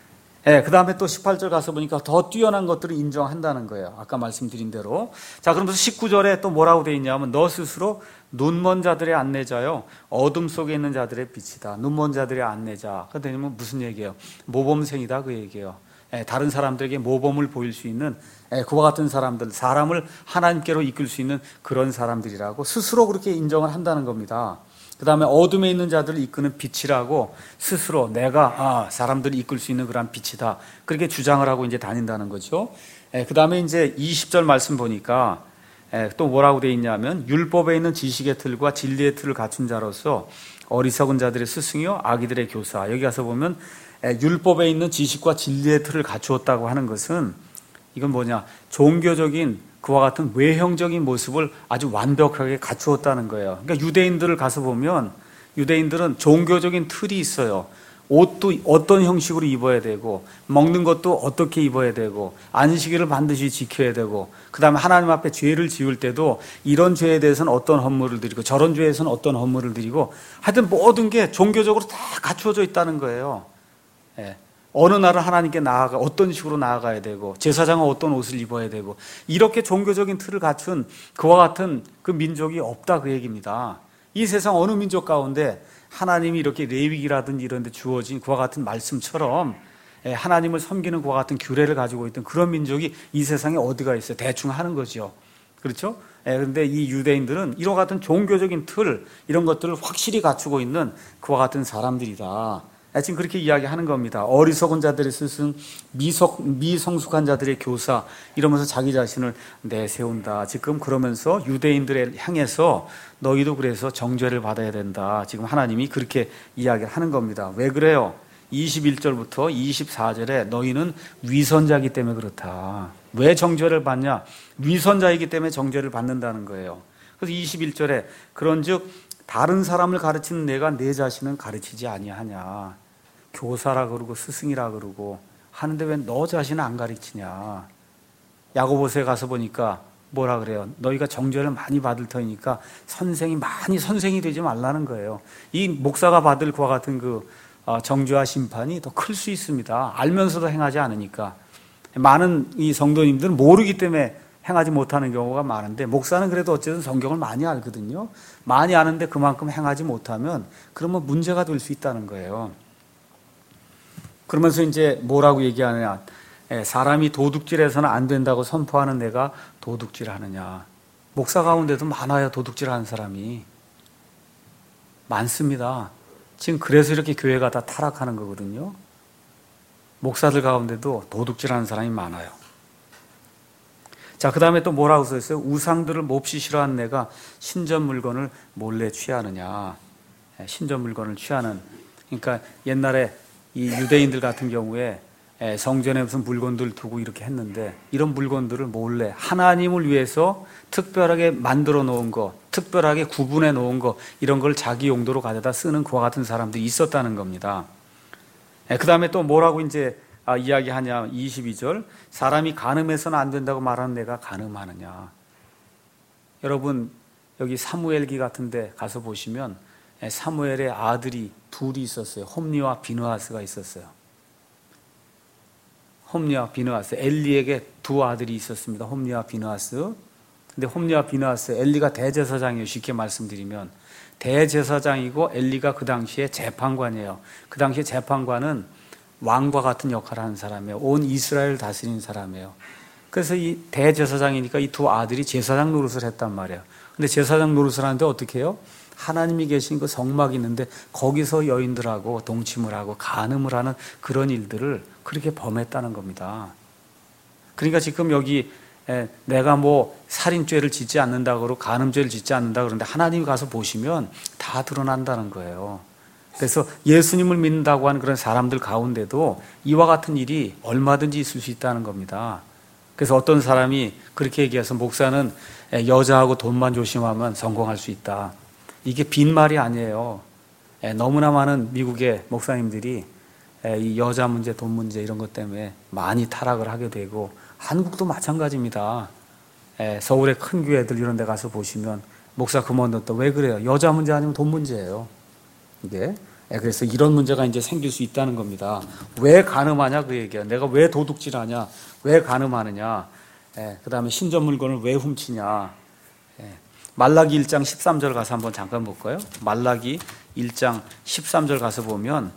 예, 그 다음에 또 십팔 절 가서 보니까 더 뛰어난 것들을 인정한다는 거예요. 아까 말씀드린 대로. 자, 그러면서 십구 절에 또 뭐라고 되어 있냐면 너 스스로 눈먼 자들의 안내자요 어둠 속에 있는 자들의 빛이다. 눈먼 자들의 안내자. 그러니까 무슨 얘기예요? 모범생이다 그 얘기예요. 예, 다른 사람들에게 모범을 보일 수 있는 예, 그와 같은 사람들, 사람을 하나님께로 이끌 수 있는 그런 사람들이라고 스스로 그렇게 인정을 한다는 겁니다. 그 다음에 어둠에 있는 자들을 이끄는 빛이라고 스스로 내가 아, 사람들을 이끌 수 있는 그런 빛이다. 그렇게 주장을 하고 이제 다닌다는 거죠. 그 다음에 이제 이십 절 말씀 보니까 에, 또 뭐라고 되어 있냐면 율법에 있는 지식의 틀과 진리의 틀을 갖춘 자로서 어리석은 자들의 스승이요 아기들의 교사. 여기 가서 보면 에, 율법에 있는 지식과 진리의 틀을 갖추었다고 하는 것은 이건 뭐냐? 종교적인 그와 같은 외형적인 모습을 아주 완벽하게 갖추었다는 거예요. 그러니까 유대인들을 가서 보면 유대인들은 종교적인 틀이 있어요. 옷도 어떤 형식으로 입어야 되고 먹는 것도 어떻게 입어야 되고 안식일을 반드시 지켜야 되고 그 다음에 하나님 앞에 죄를 지을 때도 이런 죄에 대해서는 어떤 헌물을 드리고 저런 죄에서는 어떤 헌물을 드리고 하여튼 모든 게 종교적으로 다 갖추어져 있다는 거예요. 예. 어느 날은 하나님께 나아가 어떤 식으로 나아가야 되고 제사장은 어떤 옷을 입어야 되고 이렇게 종교적인 틀을 갖춘 그와 같은 그 민족이 없다 그 얘기입니다. 이 세상 어느 민족 가운데 하나님이 이렇게 레위기라든지 이런 데 주어진 그와 같은 말씀처럼 하나님을 섬기는 그와 같은 규례를 가지고 있던 그런 민족이 이 세상에 어디가 있어요? 대충 하는 거죠. 그렇죠? 그런데 이 유대인들은 이와 같은 종교적인 틀 이런 것들을 확실히 갖추고 있는 그와 같은 사람들이다. 지금 그렇게 이야기하는 겁니다. 어리석은 자들의 스승, 미석, 미성숙한 자들의 교사 이러면서 자기 자신을 내세운다. 지금 그러면서 유대인들을 향해서 너희도 그래서 정죄를 받아야 된다. 지금 하나님이 그렇게 이야기를 하는 겁니다. 왜 그래요? 이십일 절부터 이십사 절에 너희는 위선자이기 때문에 그렇다. 왜 정죄를 받냐? 위선자이기 때문에 정죄를 받는다는 거예요. 그래서 이십일 절에 그런즉 다른 사람을 가르치는 내가 내 자신은 가르치지 아니하냐. 교사라 그러고 스승이라 그러고 하는데 왜 너 자신은 안 가르치냐. 야고보서에 가서 보니까 뭐라 그래요? 너희가 정죄를 많이 받을 터이니까 선생이 많이 선생이 되지 말라는 거예요. 이 목사가 받을 그와 같은 그 정죄와 심판이 더 클 수 있습니다. 알면서도 행하지 않으니까. 많은 이 성도님들은 모르기 때문에 행하지 못하는 경우가 많은데 목사는 그래도 어쨌든 성경을 많이 알거든요. 많이 아는데 그만큼 행하지 못하면 그러면 문제가 될 수 있다는 거예요. 그러면서 이제 뭐라고 얘기하느냐. 사람이 도둑질해서는 안 된다고 선포하는 내가 도둑질하느냐. 목사 가운데도 많아요. 도둑질하는 사람이 많습니다. 지금 그래서 이렇게 교회가 다 타락하는 거거든요. 목사들 가운데도 도둑질하는 사람이 많아요. 자, 그 다음에 또 뭐라고 써있어요? 우상들을 몹시 싫어하는 내가 신전 물건을 몰래 취하느냐. 신전 물건을 취하는, 그러니까 옛날에 이 유대인들 같은 경우에 성전에 무슨 물건들 두고 이렇게 했는데, 이런 물건들을 몰래 하나님을 위해서 특별하게 만들어 놓은 거, 특별하게 구분해 놓은 거, 이런 걸 자기 용도로 가져다 쓰는 그와 같은 사람들이 있었다는 겁니다. 그 다음에 또 뭐라고 이제 아, 이야기하냐. 이십이 절, 사람이 간음해서는 안 된다고 말하는 내가 간음하느냐. 여러분 여기 사무엘기 같은 데 가서 보시면 사무엘의 아들이 둘이 있었어요. 홈리와 비느하스가 있었어요. 홈리와 비느하스, 엘리에게 두 아들이 있었습니다. 홈리와 비느하스. 근데 홈리와 비느하스, 엘리가 대제사장이에요. 쉽게 말씀드리면 대제사장이고 엘리가 그 당시에 재판관이에요. 그 당시에 재판관은 왕과 같은 역할을 하는 사람이에요. 온 이스라엘을 다스리는 사람이에요. 그래서 이 대제사장이니까 이 두 아들이 제사장 노릇을 했단 말이에요. 근데 제사장 노릇을 하는데 어떻게 해요? 하나님이 계신 그 성막이 있는데 거기서 여인들하고 동침을 하고 간음을 하는 그런 일들을 그렇게 범했다는 겁니다. 그러니까 지금 여기 내가 뭐 살인죄를 짓지 않는다고 간음죄를 짓지 않는다 그러는데 하나님이 가서 보시면 다 드러난다는 거예요. 그래서 예수님을 믿는다고 하는 그런 사람들 가운데도 이와 같은 일이 얼마든지 있을 수 있다는 겁니다. 그래서 어떤 사람이 그렇게 얘기해서 목사는 여자하고 돈만 조심하면 성공할 수 있다. 이게 빈말이 아니에요. 너무나 많은 미국의 목사님들이 이 여자 문제, 돈 문제 이런 것 때문에 많이 타락을 하게 되고, 한국도 마찬가지입니다. 서울의 큰 교회들 이런 데 가서 보시면 목사 그만뒀다. 왜 그래요? 여자 문제 아니면 돈 문제예요. 이게. 그래서 이런 문제가 이제 생길 수 있다는 겁니다. 왜 간음하냐 그 얘기야. 내가 왜 도둑질하냐, 왜 간음하느냐, 그 다음에 신전 물건을 왜 훔치냐. 말라기 일 장 십삼 절 가서 한번 잠깐 볼까요? 말라기 일 장 십삼 절 가서 보면,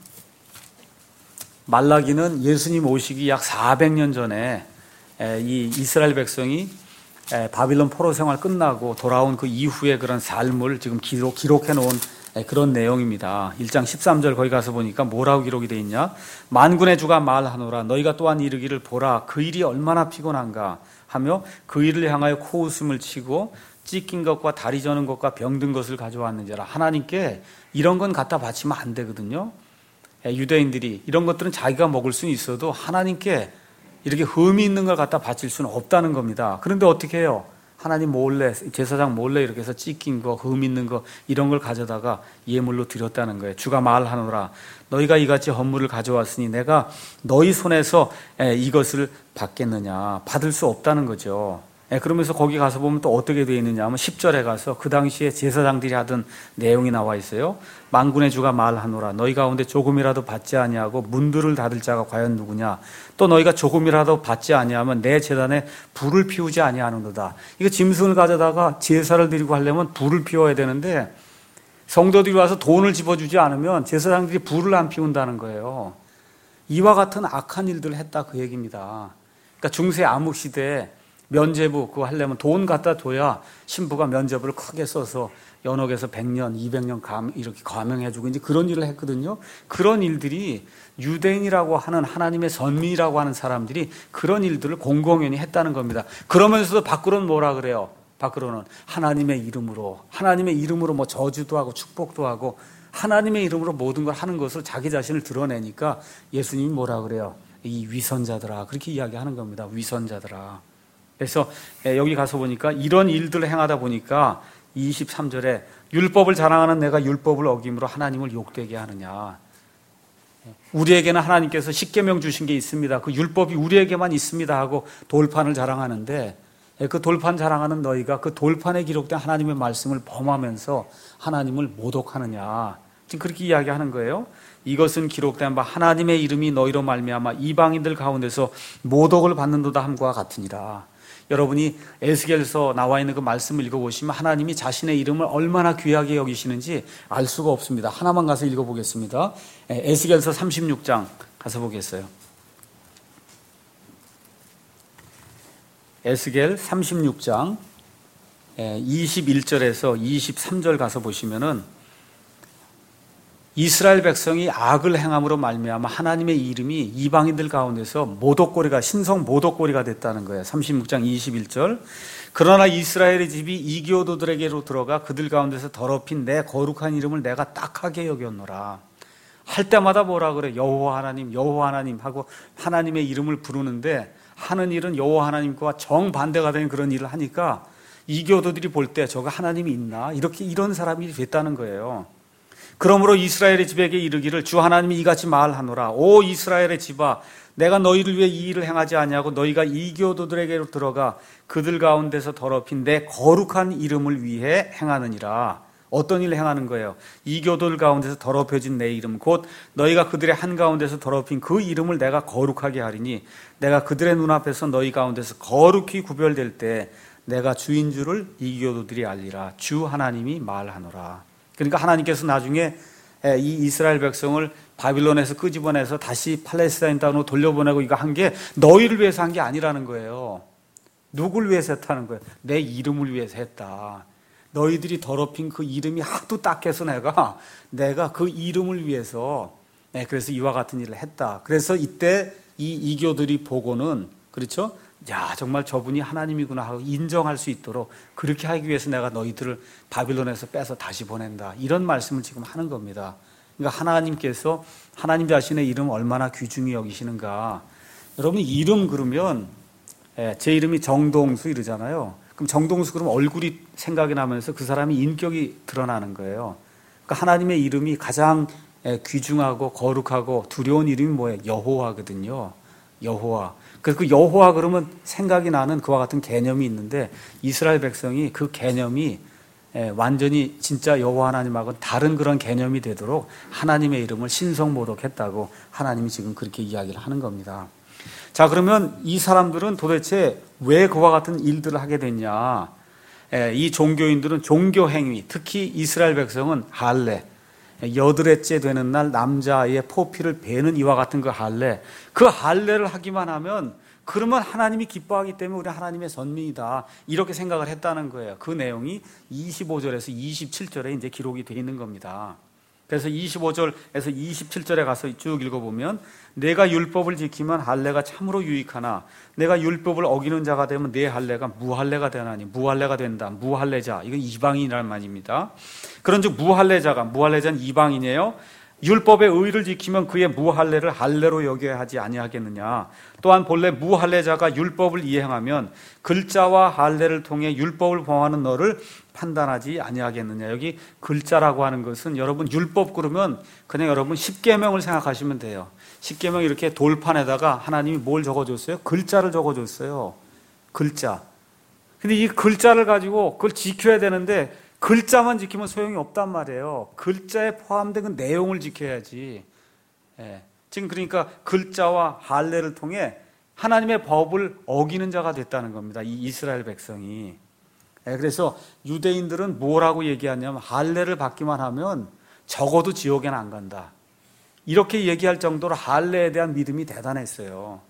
말라기는 예수님 오시기 약 사백 년 전에 이 이스라엘 백성이 바빌론 포로 생활 끝나고 돌아온 그 이후의 그런 삶을 지금 기록, 기록해 놓은 그런 내용입니다. 일 장 십삼 절 거기 가서 보니까 뭐라고 기록이 되어 있냐. 만군의 주가 말하노라. 너희가 또한 이르기를 보라. 그 일이 얼마나 피곤한가 하며 그 일을 향하여 코웃음을 치고 찢긴 것과 다리 저는 것과 병든 것을 가져왔는지라. 하나님께 이런 건 갖다 바치면 안 되거든요. 유대인들이 이런 것들은 자기가 먹을 수는 있어도 하나님께 이렇게 흠이 있는 걸 갖다 바칠 수는 없다는 겁니다. 그런데 어떻게 해요? 하나님 몰래, 제사장 몰래 이렇게 해서 찢긴 거, 흠 있는 거 이런 걸 가져다가 예물로 드렸다는 거예요. 주가 말하노라. 너희가 이같이 헌물을 가져왔으니 내가 너희 손에서 이것을 받겠느냐. 받을 수 없다는 거죠. 그러면서 거기 가서 보면 또 어떻게 되어 있느냐 하면 십 절에 가서 그 당시에 제사장들이 하던 내용이 나와 있어요. 만군의 주가 말하노라. 너희 가운데 조금이라도 받지 아니하고 문들을 닫을 자가 과연 누구냐. 또 너희가 조금이라도 받지 아니하면 내 제단에 불을 피우지 아니하는도다. 이거 짐승을 가져다가 제사를 드리고 하려면 불을 피워야 되는데 성도들이 와서 돈을 집어주지 않으면 제사장들이 불을 안 피운다는 거예요. 이와 같은 악한 일들을 했다 그 얘기입니다. 그러니까 중세 암흑 시대에 면죄부 그거 하려면 돈 갖다 둬야 신부가 면죄부를 크게 써서 연옥에서 백 년, 이백 년 감, 이렇게 감형해주고 이제 그런 일을 했거든요. 그런 일들이 유대인이라고 하는 하나님의 선민이라고 하는 사람들이 그런 일들을 공공연히 했다는 겁니다. 그러면서도 밖으로는 뭐라 그래요? 밖으로는 하나님의 이름으로, 하나님의 이름으로 뭐 저주도 하고 축복도 하고 하나님의 이름으로 모든 걸 하는 것을 자기 자신을 드러내니까 예수님이 뭐라 그래요? 이 위선자들아. 그렇게 이야기하는 겁니다. 위선자들아. 그래서 여기 가서 보니까 이런 일들을 행하다 보니까 이십삼 절에 율법을 자랑하는 내가 율법을 어김으로 하나님을 욕되게 하느냐. 우리에게는 하나님께서 십계명 주신 게 있습니다. 그 율법이 우리에게만 있습니다 하고 돌판을 자랑하는데 그 돌판 자랑하는 너희가 그 돌판에 기록된 하나님의 말씀을 범하면서 하나님을 모독하느냐. 지금 그렇게 이야기하는 거예요. 이것은 기록된 바 하나님의 이름이 너희로 말미암아 이방인들 가운데서 모독을 받는도다 함과 같으니라. 여러분이 에스겔서 나와 있는 그 말씀을 읽어보시면 하나님이 자신의 이름을 얼마나 귀하게 여기시는지 알 수가 없습니다. 하나만 가서 읽어보겠습니다. 에스겔서 삼십육 장 가서 보겠어요. 에스겔 삼십육 장 이십일 절에서 이십삼 절 가서 보시면은 이스라엘 백성이 악을 행함으로 말미암아 하나님의 이름이 이방인들 가운데서 모독거리가 신성 모독거리가 됐다는 거예요. 삼십육 장 이십일 절. 그러나 이스라엘의 집이 이교도들에게로 들어가 그들 가운데서 더럽힌 내 거룩한 이름을 내가 딱하게 여겼노라. 할 때마다 뭐라 그래? 여호와 하나님, 여호와 하나님 하고 하나님의 이름을 부르는데 하는 일은 여호와 하나님과 정반대가 되는 그런 일을 하니까 이교도들이 볼 때 저거 하나님이 있나? 이렇게 이런 사람이 됐다는 거예요. 그러므로 이스라엘의 집에게 이르기를 주 하나님이 이같이 말하노라. 오 이스라엘의 집아, 내가 너희를 위해 이 일을 행하지 아니하고 너희가 이교도들에게로 들어가 그들 가운데서 더럽힌 내 거룩한 이름을 위해 행하느니라. 어떤 일을 행하는 거예요? 이교도들 가운데서 더럽혀진 내 이름 곧 너희가 그들의 한가운데서 더럽힌 그 이름을 내가 거룩하게 하리니 내가 그들의 눈앞에서 너희 가운데서 거룩히 구별될 때 내가 주인 줄을 이교도들이 알리라. 주 하나님이 말하노라. 그러니까 하나님께서 나중에 이 이스라엘 백성을 바빌론에서 끄집어내서 다시 팔레스타인 땅으로 돌려보내고 이거 한 게 너희를 위해서 한 게 아니라는 거예요. 누굴 위해서 했다는 거예요? 내 이름을 위해서 했다. 너희들이 더럽힌 그 이름이 하도 딱해서 내가 내가 그 이름을 위해서 그래서 이와 같은 일을 했다. 그래서 이때 이 이교들이 보고는 그렇죠? 야 정말 저분이 하나님이구나 하고 인정할 수 있도록 그렇게 하기 위해서 내가 너희들을 바빌론에서 빼서 다시 보낸다. 이런 말씀을 지금 하는 겁니다. 그러니까 하나님께서 하나님 자신의 이름 얼마나 귀중히 여기시는가. 여러분 이름 그러면 제 이름이 정동수 이러잖아요. 그럼 정동수 그러면 얼굴이 생각이 나면서 그 사람이 인격이 드러나는 거예요. 그러니까 하나님의 이름이 가장 귀중하고 거룩하고 두려운 이름이 뭐예요? 여호와거든요. 여호와. 그래서 그 여호와 그러면 생각이 나는 그와 같은 개념이 있는데 이스라엘 백성이 그 개념이 완전히 진짜 여호와 하나님하고는 다른 그런 개념이 되도록 하나님의 이름을 신성모독했다고 하나님이 지금 그렇게 이야기를 하는 겁니다. 자 그러면 이 사람들은 도대체 왜 그와 같은 일들을 하게 됐냐. 이 종교인들은 종교행위, 특히 이스라엘 백성은 할례, 여드렛째 되는 날 남자아이의 포피를 베는 이와 같은 그 할례, 그 할례를 하기만 하면 그러면 하나님이 기뻐하기 때문에 우리 하나님의 선민이다 이렇게 생각을 했다는 거예요. 그 내용이 이십오 절에서 이십칠 절에 이제 기록이 되어 있는 겁니다. 그래서 이십오 절에서 이십칠 절에 가서 쭉 읽어보면 내가 율법을 지키면 할례가 참으로 유익하나 내가 율법을 어기는 자가 되면 내 할례가 무할례가 되나니 무할례가 된다. 무할례자 이건 이방인이란 말입니다. 그런즉 무할례자가 무할례자는 이방인이에요. 율법의 의를 지키면 그의 무할례를 할례로 여겨야 하지 아니하겠느냐. 또한 본래 무할례자가 율법을 이행하면 글자와 할례를 통해 율법을 범하는 너를 판단하지 아니하겠느냐. 여기 글자라고 하는 것은 여러분 율법 그러면 그냥 여러분 십계명을 생각하시면 돼요. 십계명 이렇게 돌판에다가 하나님이 뭘 적어줬어요? 글자를 적어줬어요. 글자. 근데 이 글자를 가지고 그걸 지켜야 되는데 글자만 지키면 소용이 없단 말이에요. 글자에 포함된 그 내용을 지켜야지. 예. 지금 그러니까 글자와 할례를 통해 하나님의 법을 어기는 자가 됐다는 겁니다. 이 이스라엘 백성이. 예. 그래서 유대인들은 뭐라고 얘기하냐면 할례를 받기만 하면 적어도 지옥에는 안 간다. 이렇게 얘기할 정도로 할례에 대한 믿음이 대단했어요.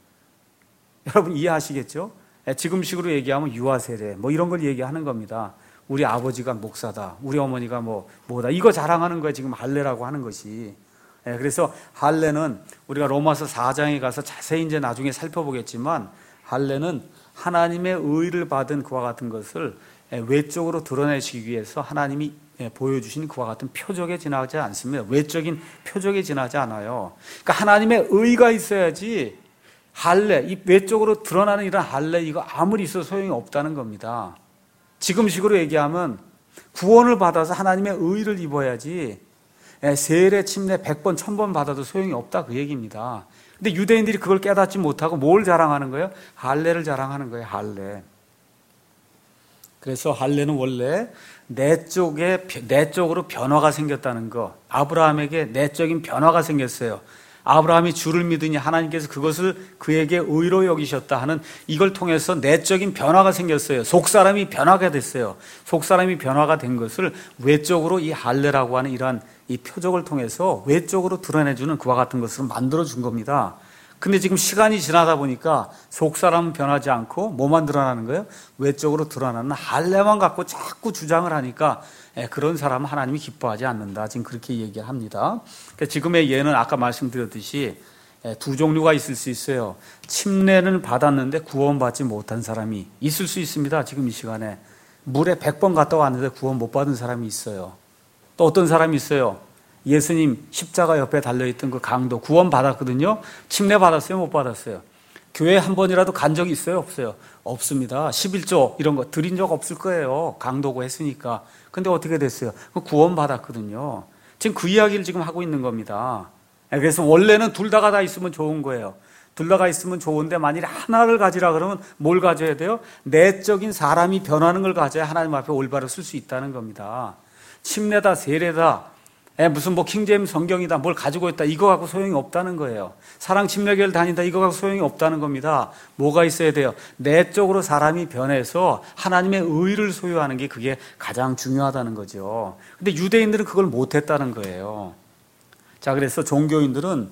여러분 이해하시겠죠? 예. 지금식으로 얘기하면 유아세례 뭐 이런 걸 얘기하는 겁니다. 우리 아버지가 목사다. 우리 어머니가 뭐, 뭐다. 이거 자랑하는 거예요. 지금 할례라고 하는 것이. 예, 그래서 할례는 우리가 로마서 사 장에 가서 자세히 이제 나중에 살펴보겠지만 할례는 하나님의 의를 받은 그와 같은 것을 외적으로 드러내시기 위해서 하나님이 보여주신 그와 같은 표적에 지나지 않습니다. 외적인 표적에 지나지 않아요. 그러니까 하나님의 의가 있어야지 할례, 이 외적으로 드러나는 이런 할례 이거 아무리 있어도 소용이 없다는 겁니다. 지금식으로 얘기하면 구원을 받아서 하나님의 의를 입어야지 세례 침례 백 번, 천 번 받아도 소용이 없다 그 얘기입니다. 근데 유대인들이 그걸 깨닫지 못하고 뭘 자랑하는 거예요? 할례를 자랑하는 거예요. 할례. 그래서 할례는 원래 내적에, 내적으로 변화가 생겼다는 거. 아브라함에게 내적인 변화가 생겼어요. 아브라함이 주를 믿으니 하나님께서 그것을 그에게 의로 여기셨다 하는 이걸 통해서 내적인 변화가 생겼어요. 속사람이 변화가 됐어요. 속사람이 변화가 된 것을 외적으로 이 할례라고 하는 이러한 이 표적을 통해서 외적으로 드러내주는 그와 같은 것을 만들어준 겁니다. 근데 지금 시간이 지나다 보니까 속 사람은 변하지 않고 뭐만 드러나는 거예요? 외적으로 드러나는 할례만 갖고 자꾸 주장을 하니까 그런 사람은 하나님이 기뻐하지 않는다. 지금 그렇게 얘기를 합니다. 그러니까 지금의 예는 아까 말씀드렸듯이 두 종류가 있을 수 있어요. 침례는 받았는데 구원받지 못한 사람이 있을 수 있습니다. 지금 이 시간에 물에 백 번 갔다 왔는데 구원 못 받은 사람이 있어요. 또 어떤 사람이 있어요. 예수님 십자가 옆에 달려있던 그 강도 구원 받았거든요. 침례 받았어요? 못 받았어요? 교회 한 번이라도 간 적이 있어요? 없어요? 없습니다. 십일조 이런 거 드린 적 없을 거예요. 강도고 했으니까. 근데 어떻게 됐어요? 구원 받았거든요. 지금 그 이야기를 지금 하고 있는 겁니다. 그래서 원래는 둘 다가 다 있으면 좋은 거예요. 둘 다가 있으면 좋은데 만일 하나를 가지라 그러면 뭘 가져야 돼요? 내적인 사람이 변하는 걸 가져야 하나님 앞에 올바로 쓸 수 있다는 겁니다. 침례다 세례다 무슨 뭐 킹제임스 성경이다 뭘 가지고 있다 이거 갖고 소용이 없다는 거예요. 사랑 침례교회를 다닌다 이거 갖고 소용이 없다는 겁니다. 뭐가 있어야 돼요? 내적으로 사람이 변해서 하나님의 의를 소유하는 게 그게 가장 중요하다는 거죠. 근데 유대인들은 그걸 못했다는 거예요. 자, 그래서 종교인들은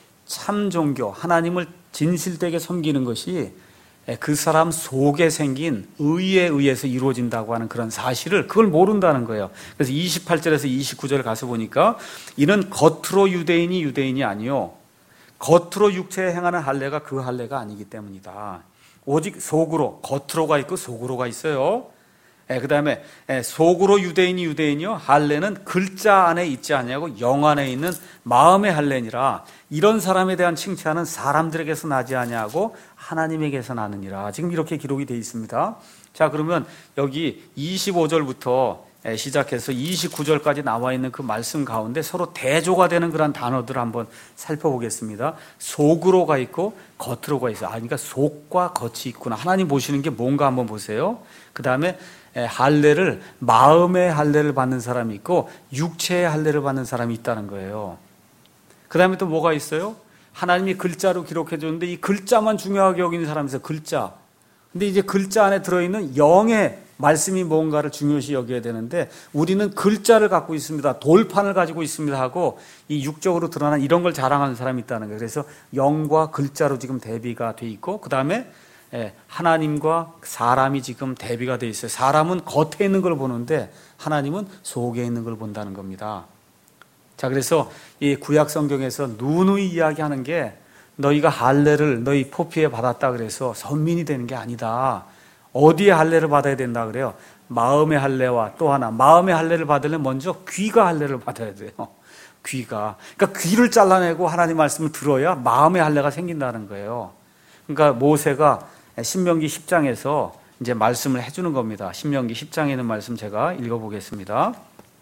참 종교, 하나님을 진실되게 섬기는 것이 그 사람 속에 생긴 의에 의해서 이루어진다고 하는 그런 사실을 그걸 모른다는 거예요. 그래서 이십팔 절에서 이십구 절 가서 보니까 이는 겉으로 유대인이 유대인이 아니요 겉으로 육체에 행하는 할례가 그 할례가 아니기 때문이다. 오직 속으로, 겉으로가 있고 속으로가 있어요. 그 다음에 속으로 유대인이 유대인이요 할례는 글자 안에 있지 않냐고 영 안에 있는 마음의 할례니라. 이런 사람에 대한 칭찬은 사람들에게서 나지 아니하고 하나님에게서 나느니라. 지금 이렇게 기록이 되어 있습니다. 자, 그러면 여기 이십오 절부터 시작해서 이십구 절까지 나와 있는 그 말씀 가운데 서로 대조가 되는 그런 단어들을 한번 살펴보겠습니다. 속으로가 있고 겉으로가 있어요. 아, 그러니까 속과 겉이 있구나. 하나님 보시는 게 뭔가 한번 보세요. 그 다음에 할례를 마음의 할례를 받는 사람이 있고 육체의 할례를 받는 사람이 있다는 거예요. 그 다음에 또 뭐가 있어요? 하나님이 글자로 기록해 줬는데 이 글자만 중요하게 여기는 사람이 있어요. 글자. 근데 이제 글자 안에 들어있는 영의 말씀이 뭔가를 중요시 여겨야 되는데 우리는 글자를 갖고 있습니다. 돌판을 가지고 있습니다 하고 이 육적으로 드러난 이런 걸 자랑하는 사람이 있다는 거예요. 그래서 영과 글자로 지금 대비가 돼 있고 그 다음에 하나님과 사람이 지금 대비가 돼 있어요. 사람은 겉에 있는 걸 보는데 하나님은 속에 있는 걸 본다는 겁니다. 자, 그래서 이 구약 성경에서 누누이 이야기하는 게 너희가 할례를 너희 포피에 받았다 그래서 선민이 되는 게 아니다. 어디에 할례를 받아야 된다 그래요? 마음의 할례와 또 하나 마음의 할례를 받으려면 먼저 귀가 할례를 받아야 돼요. 귀가. 그러니까 귀를 잘라내고 하나님 말씀을 들어야 마음의 할례가 생긴다는 거예요. 그러니까 모세가 신명기 십 장에서 이제 말씀을 해주는 겁니다. 신명기 십 장에 있는 말씀 제가 읽어보겠습니다.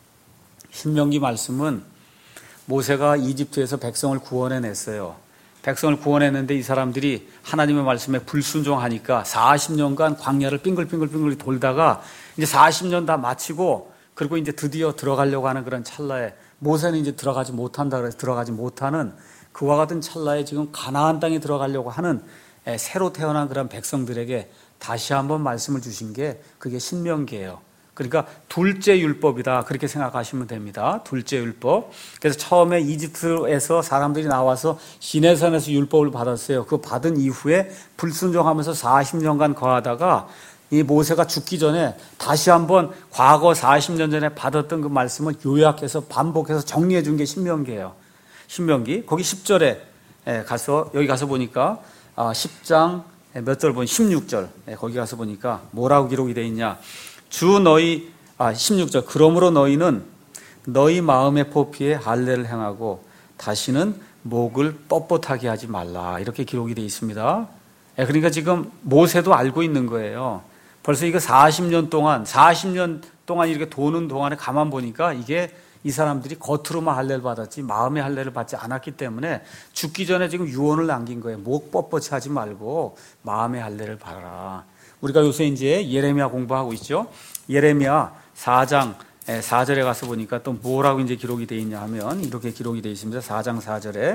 신명기 말씀은 모세가 이집트에서 백성을 구원해냈어요. 백성을 구원했는데 이 사람들이 하나님의 말씀에 불순종하니까 사십 년간 광야를 빙글빙글빙글 돌다가 이제 사십 년 다 마치고 그리고 이제 드디어 들어가려고 하는 그런 찰나에 모세는 이제 들어가지 못한다 그래서 들어가지 못하는 그와 같은 찰나에 지금 가나안 땅에 들어가려고 하는 새로 태어난 그런 백성들에게 다시 한번 말씀을 주신 게 그게 신명기예요. 그러니까 둘째 율법이다 그렇게 생각하시면 됩니다. 둘째 율법. 그래서 처음에 이집트에서 사람들이 나와서 시내산에서 율법을 받았어요. 그 받은 이후에 불순종하면서 사십 년간 거하다가 이 모세가 죽기 전에 다시 한번 과거 사십 년 전에 받았던 그 말씀을 요약해서 반복해서 정리해 준 게 신명기예요. 신명기 거기 십 절에 가서 여기 가서 보니까 십 장 몇 절 보니 십육 절 거기 가서 보니까 뭐라고 기록이 되어 있냐. 주 너희 아 십육 절 그러므로 너희는 너희 마음의 포피에 할례를 행하고 다시는 목을 뻣뻣하게 하지 말라 이렇게 기록이 되어 있습니다. 그러니까 지금 모세도 알고 있는 거예요. 벌써 이거 사십 년 동안 사십 년 동안 이렇게 도는 동안에 가만 보니까 이게 이 사람들이 겉으로만 할례를 받았지 마음의 할례를 받지 않았기 때문에 죽기 전에 지금 유언을 남긴 거예요. 목 뻣뻣이 하지 말고 마음의 할례를 받아라. 우리가 요새 이제 예레미야 공부하고 있죠. 예레미야 사 장 사 절에 가서 보니까 또 뭐라고 이제 기록이 되어 있냐 하면 이렇게 기록이 되어 있습니다. 사 장 사 절에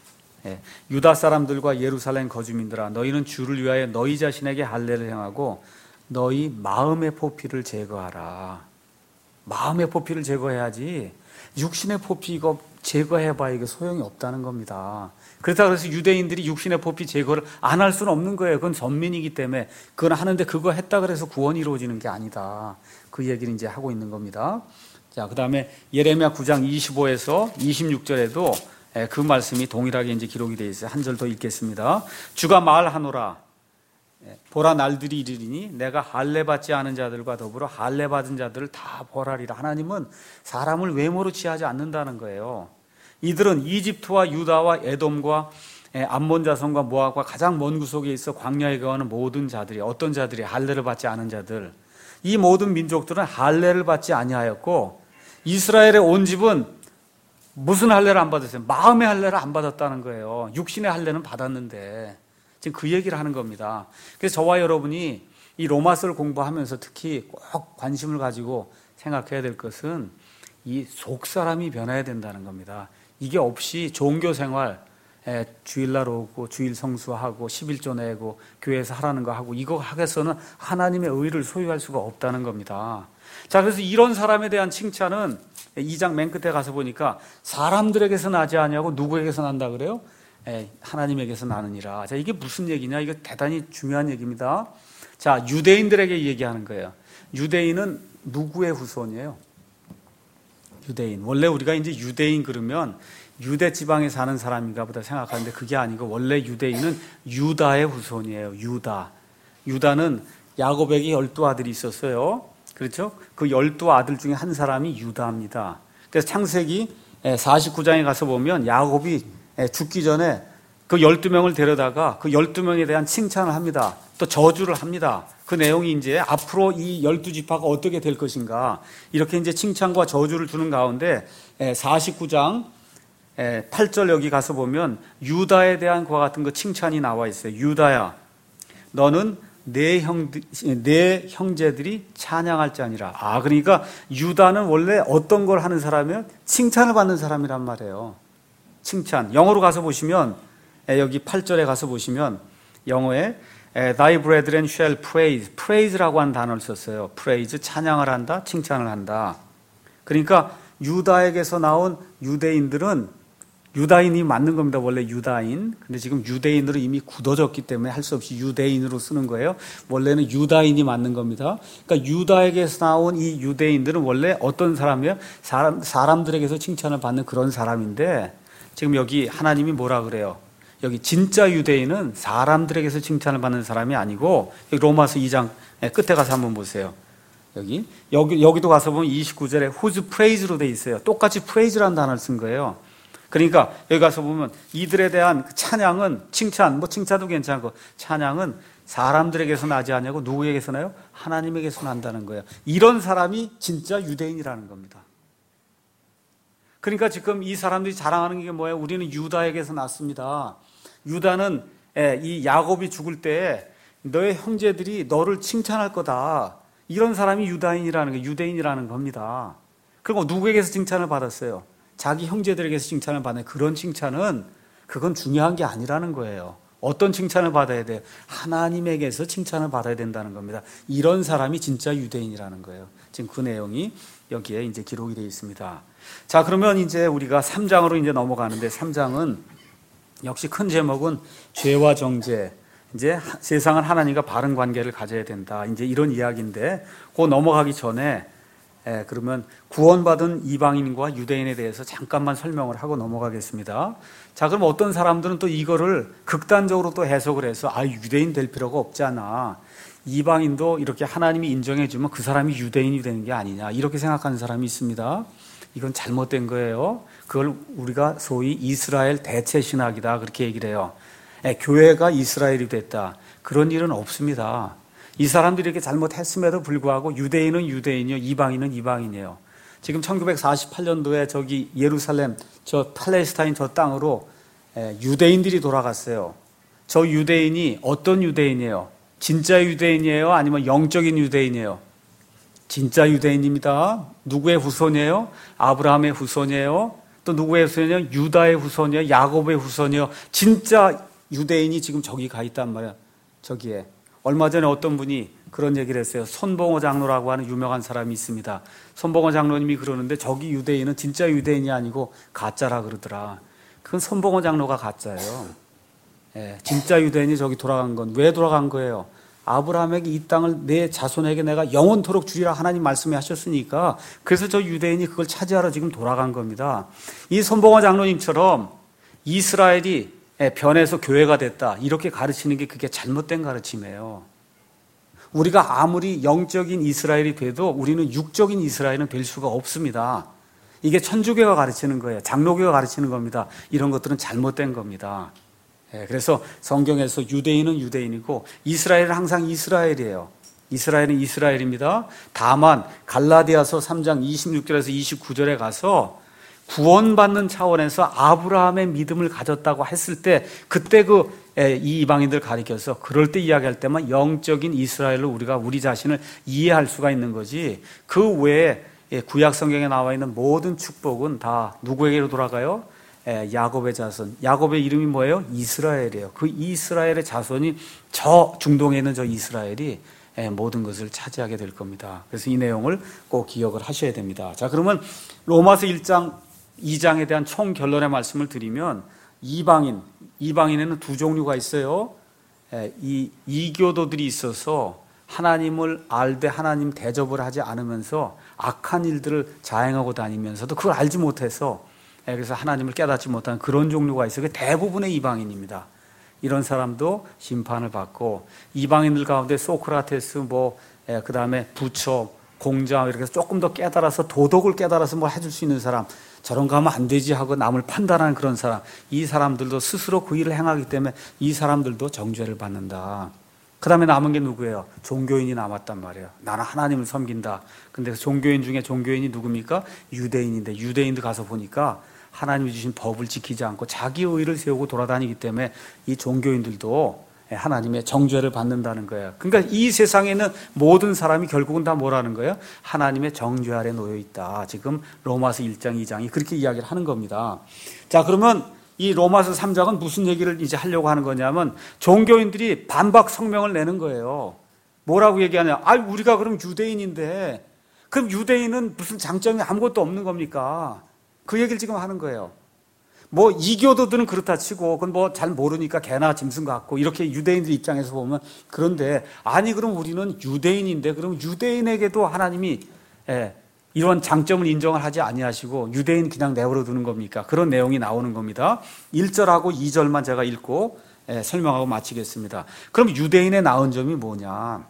유다 사람들과 예루살렘 거주민들아 너희는 주를 위하여 너희 자신에게 할례를 행하고 너희 마음의 포피를 제거하라. 마음의 포피를 제거해야지 육신의 포피 이거 제거해봐야 이게 소용이 없다는 겁니다. 그렇다 그래서 유대인들이 육신의 포피 제거를 안 할 수는 없는 거예요. 그건 전민이기 때문에. 그건 하는데 그거 했다 그래서 구원이 이루어지는 게 아니다. 그 얘기를 이제 하고 있는 겁니다. 자, 그 다음에 예레미야 구 장 이십오에서 이십육 절에도 그 말씀이 동일하게 이제 기록이 되어 있어요. 한 절 더 읽겠습니다. 주가 말하노라. 보라 날들이 이르리니 내가 할례 받지 않은 자들과 더불어 할례 받은 자들을 다 벌하리라. 하나님은 사람을 외모로 취하지 않는다는 거예요. 이들은 이집트와 유다와 에돔과 암몬 자손과 모압과 가장 먼 구석에 있어 광야에 거하는 모든 자들이, 어떤 자들이 할례를 받지 않은 자들, 이 모든 민족들은 할례를 받지 아니하였고 이스라엘의 온 집은 무슨 할례를 안 받았어요? 마음의 할례를 안 받았다는 거예요. 육신의 할례는 받았는데 지금 그 얘기를 하는 겁니다. 그래서 저와 여러분이 이 로마서를 공부하면서 특히 꼭 관심을 가지고 생각해야 될 것은 이 속사람이 변해야 된다는 겁니다. 이게 없이 종교 생활, 주일날 오고 주일 성수하고 십일조 내고 교회에서 하라는 거 하고 이거 하겠어는 하나님의 의를 소유할 수가 없다는 겁니다. 자, 그래서 이런 사람에 대한 칭찬은 이 장 맨 끝에 가서 보니까 사람들에게서 나지 아니하고 누구에게서 난다 그래요? 하나님에게서 나느니라. 자, 이게 무슨 얘기냐? 이거 대단히 중요한 얘기입니다. 자, 유대인들에게 얘기하는 거예요. 유대인은 누구의 후손이에요? 유대인. 원래 우리가 이제 유대인 그러면 유대 지방에 사는 사람인가 보다 생각하는데 그게 아니고 원래 유대인은 유다의 후손이에요. 유다. 유다는 야곱에게 열두 아들이 있었어요. 그렇죠? 그 열두 아들 중에 한 사람이 유다입니다. 그래서 창세기 사십구 장에 가서 보면 야곱이 죽기 전에 그 열두 명을 데려다가 그 열두 명에 대한 칭찬을 합니다. 또 저주를 합니다. 그 내용이 이제 앞으로 이 열두 지파가 어떻게 될 것인가 이렇게 이제 칭찬과 저주를 두는 가운데 사십구 장 팔 절 여기 가서 보면 유다에 대한 그와 같은 그 칭찬이 나와 있어요. 유다야, 너는 내 형, 내 형제들이 찬양할 자니라. 아, 그러니까 유다는 원래 어떤 걸 하는 사람이면 칭찬을 받는 사람이란 말이에요. 칭찬. 영어로 가서 보시면 여기 팔 절에 가서 보시면 영어에 Thy brethren shall praise, praise라고 하는 단어를 썼어요. praise, 찬양을 한다, 칭찬을 한다. 그러니까 유다에게서 나온 유대인들은 유다인이 맞는 겁니다. 원래 유다인. 근데 지금 유대인으로 이미 굳어졌기 때문에 할 수 없이 유대인으로 쓰는 거예요. 원래는 유다인이 맞는 겁니다. 그러니까 유다에게서 나온 이 유대인들은 원래 어떤 사람이에요? 사람, 사람들에게서 칭찬을 받는 그런 사람인데 지금 여기 하나님이 뭐라 그래요? 여기 진짜 유대인은 사람들에게서 칭찬을 받는 사람이 아니고 여기 로마서 이 장 끝에 가서 한번 보세요. 여기, 여기, 여기도 가서 보면 이십구 절에 whose praise로 돼 있어요. 똑같이 praise라는 단어를 쓴 거예요. 그러니까 여기 가서 보면 이들에 대한 찬양은 칭찬, 뭐 칭찬도 괜찮고 찬양은 사람들에게서 나지 않냐고 누구에게서 나요? 하나님에게서 난다는 거예요. 이런 사람이 진짜 유대인이라는 겁니다. 그러니까 지금 이 사람들이 자랑하는 게 뭐예요? 우리는 유다에게서 났습니다. 유다는 이 야곱이 죽을 때 너의 형제들이 너를 칭찬할 거다. 이런 사람이 유다인이라는 게 유대인이라는 겁니다. 그리고 누구에게서 칭찬을 받았어요? 자기 형제들에게서 칭찬을 받는 그런 칭찬은 그건 중요한 게 아니라는 거예요. 어떤 칭찬을 받아야 돼요? 하나님에게서 칭찬을 받아야 된다는 겁니다. 이런 사람이 진짜 유대인이라는 거예요. 지금 그 내용이 여기에 이제 기록이 되어 있습니다. 자, 그러면 이제 우리가 삼 장으로 이제 넘어가는데 삼 장은 역시 큰 제목은 죄와 정죄. 이제 세상은 하나님과 바른 관계를 가져야 된다. 이제 이런 이야기인데, 그 넘어가기 전에 예, 그러면 구원받은 이방인과 유대인에 대해서 잠깐만 설명을 하고 넘어가겠습니다. 자, 그럼 어떤 사람들은 또 이거를 극단적으로 또 해석을 해서 아, 유대인 될 필요가 없잖아. 이방인도 이렇게 하나님이 인정해 주면 그 사람이 유대인이 되는 게 아니냐. 이렇게 생각하는 사람이 있습니다. 이건 잘못된 거예요. 그걸 우리가 소위 이스라엘 대체 신학이다. 그렇게 얘기를 해요. 예, 교회가 이스라엘이 됐다. 그런 일은 없습니다. 이 사람들이 이렇게 잘못했음에도 불구하고 유대인은 유대인이요, 이방인은 이방인이에요. 지금 천구백사십팔 년도에 저기 예루살렘, 저 팔레스타인 저 땅으로 유대인들이 돌아갔어요. 저 유대인이 어떤 유대인이에요? 진짜 유대인이에요? 아니면 영적인 유대인이에요? 진짜 유대인입니다. 누구의 후손이에요? 아브라함의 후손이에요. 또 누구의 후손이에요? 유다의 후손이에요? 야곱의 후손이에요? 진짜 유대인이 지금 저기 가 있단 말이에요. 저기에. 얼마 전에 어떤 분이 그런 얘기를 했어요. 손봉호 장로라고 하는 유명한 사람이 있습니다. 손봉호 장로님이 그러는데 저기 유대인은 진짜 유대인이 아니고 가짜라 그러더라. 그건 손봉호 장로가 가짜예요. 예, 진짜 유대인이 저기 돌아간 건 왜 돌아간 거예요? 아브라함에게 이 땅을 내 자손에게 내가 영원토록 주리라 하나님 말씀이 하셨으니까 그래서 저 유대인이 그걸 차지하러 지금 돌아간 겁니다. 이 손봉호 장로님처럼 이스라엘이 변해서 교회가 됐다 이렇게 가르치는 게 그게 잘못된 가르침이에요. 우리가 아무리 영적인 이스라엘이 돼도 우리는 육적인 이스라엘은 될 수가 없습니다. 이게 천주교가 가르치는 거예요. 장로교가 가르치는 겁니다. 이런 것들은 잘못된 겁니다. 그래서 성경에서 유대인은 유대인이고 이스라엘은 항상 이스라엘이에요. 이스라엘은 이스라엘입니다. 다만 갈라디아서 삼 장 이십육 절에서 이십구 절에 가서 구원받는 차원에서 아브라함의 믿음을 가졌다고 했을 때 그때 그 이 이방인들 가리켜서 그럴 때 이야기할 때만 영적인 이스라엘로 우리가 우리 자신을 이해할 수가 있는 거지 그 외에 구약 성경에 나와 있는 모든 축복은 다 누구에게로 돌아가요? 야곱의 자손. 야곱의 이름이 뭐예요? 이스라엘이에요. 그 이스라엘의 자손이 저 중동에 있는 저 이스라엘이 모든 것을 차지하게 될 겁니다. 그래서 이 내용을 꼭 기억을 하셔야 됩니다. 자, 그러면 로마서 일 장 이 장에 대한 총 결론의 말씀을 드리면 이방인, 이방인에는 두 종류가 있어요. 이 이교도들이 있어서 하나님을 알되 하나님 대접을 하지 않으면서 악한 일들을 자행하고 다니면서도 그걸 알지 못해서 그래서 하나님을 깨닫지 못하는 그런 종류가 있어요. 대부분의 이방인입니다. 이런 사람도 심판을 받고 이방인들 가운데 소크라테스 뭐 그 다음에 부처, 공자 이렇게 해서 조금 더 깨달아서 도덕을 깨달아서 뭘 해줄 수 있는 사람 저런 거 하면 안 되지 하고 남을 판단하는 그런 사람 이 사람들도 스스로 그 일을 행하기 때문에 이 사람들도 정죄를 받는다. 그 다음에 남은 게 누구예요? 종교인이 남았단 말이에요. 나는 하나님을 섬긴다. 근데 종교인 중에 종교인이 누굽니까? 유대인인데 유대인들 가서 보니까 하나님이 주신 법을 지키지 않고 자기 의의를 세우고 돌아다니기 때문에 이 종교인들도 하나님의 정죄를 받는다는 거예요. 그러니까 이 세상에 있는 모든 사람이 결국은 다 뭐라는 거예요? 하나님의 정죄 아래 놓여 있다. 지금 로마서 일 장 이 장이 그렇게 이야기를 하는 겁니다. 자, 그러면 이 로마서 삼 장은 무슨 얘기를 이제 하려고 하는 거냐면 종교인들이 반박 성명을 내는 거예요. 뭐라고 얘기하냐? 아, 우리가 그럼 유대인인데 그럼 유대인은 무슨 장점이 아무것도 없는 겁니까? 그 얘기를 지금 하는 거예요. 뭐 이교도들은 그렇다 치고 그건 뭐 잘 모르니까 개나 짐승 같고 이렇게 유대인들 입장에서 보면 그런데 아니 그럼 우리는 유대인인데 그럼 유대인에게도 하나님이 예, 이런 장점을 인정을 하지 아니하시고 유대인 그냥 내버려 두는 겁니까? 그런 내용이 나오는 겁니다. 일 절하고 이 절만 제가 읽고 예, 설명하고 마치겠습니다. 그럼 유대인의 나은 점이 뭐냐?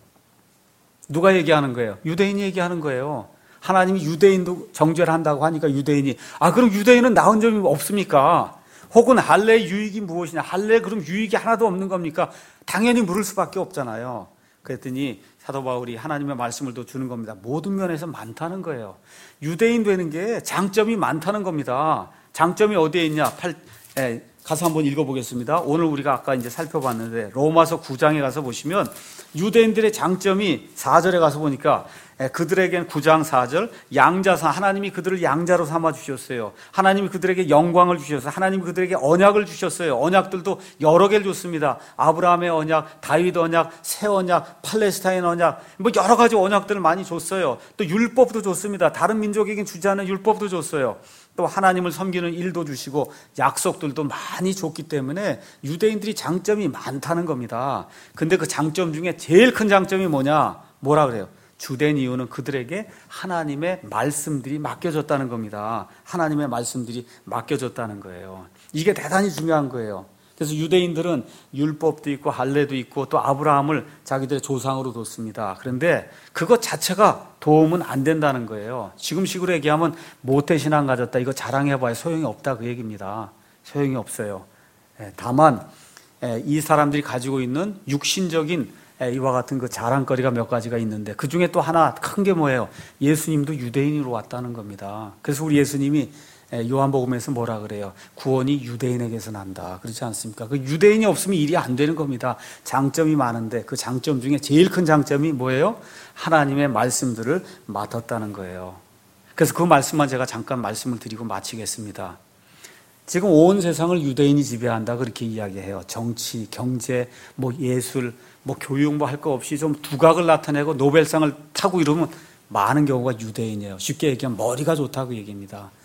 누가 얘기하는 거예요? 유대인이 얘기하는 거예요. 하나님이 유대인도 정죄를 한다고 하니까 유대인이 아 그럼 유대인은 나은 점이 없습니까? 혹은 할례의 유익이 무엇이냐? 할례 그럼 유익이 하나도 없는 겁니까? 당연히 물을 수밖에 없잖아요. 그랬더니 사도 바울이 하나님의 말씀을 또 주는 겁니다. 모든 면에서 많다는 거예요. 유대인 되는 게 장점이 많다는 겁니다. 장점이 어디에 있냐? 팔, 에, 가서 한번 읽어보겠습니다. 오늘 우리가 아까 이제 살펴봤는데 로마서 구 장에 가서 보시면 유대인들의 장점이 사 절에 가서 보니까 그들에겐 구 장 사 절 양자사 하나님이 그들을 양자로 삼아 주셨어요. 하나님이 그들에게 영광을 주셨어요. 하나님이 그들에게 언약을 주셨어요. 언약들도 여러 개를 줬습니다. 아브라함의 언약, 다윗 언약, 새 언약, 팔레스타인 언약 뭐 여러 가지 언약들을 많이 줬어요. 또 율법도 줬습니다. 다른 민족에겐 주지 않은 율법도 줬어요. 또 하나님을 섬기는 일도 주시고 약속들도 많이 줬기 때문에 유대인들이 장점이 많다는 겁니다. 근데 그 장점 중에 제일 큰 장점이 뭐냐? 뭐라 그래요? 주된 이유는 그들에게 하나님의 말씀들이 맡겨졌다는 겁니다. 하나님의 말씀들이 맡겨졌다는 거예요. 이게 대단히 중요한 거예요. 그래서 유대인들은 율법도 있고 할례도 있고 또 아브라함을 자기들의 조상으로 뒀습니다. 그런데 그것 자체가 도움은 안 된다는 거예요. 지금식으로 얘기하면 모태신앙 가졌다 이거 자랑해봐야 소용이 없다 그 얘기입니다. 소용이 없어요. 다만 이 사람들이 가지고 있는 육신적인 이와 같은 그 자랑거리가 몇 가지가 있는데 그 중에 또 하나 큰 게 뭐예요? 예수님도 유대인으로 왔다는 겁니다. 그래서 우리 예수님이 요한복음에서 뭐라 그래요? 구원이 유대인에게서 난다. 그렇지 않습니까? 그 유대인이 없으면 일이 안 되는 겁니다. 장점이 많은데 그 장점 중에 제일 큰 장점이 뭐예요? 하나님의 말씀들을 맡았다는 거예요. 그래서 그 말씀만 제가 잠깐 말씀을 드리고 마치겠습니다. 지금 온 세상을 유대인이 지배한다 그렇게 이야기해요. 정치, 경제, 뭐 예술, 뭐 교육 뭐 할 거 없이 좀 두각을 나타내고 노벨상을 타고 이러면 많은 경우가 유대인이에요. 쉽게 얘기하면 머리가 좋다고 얘기합니다.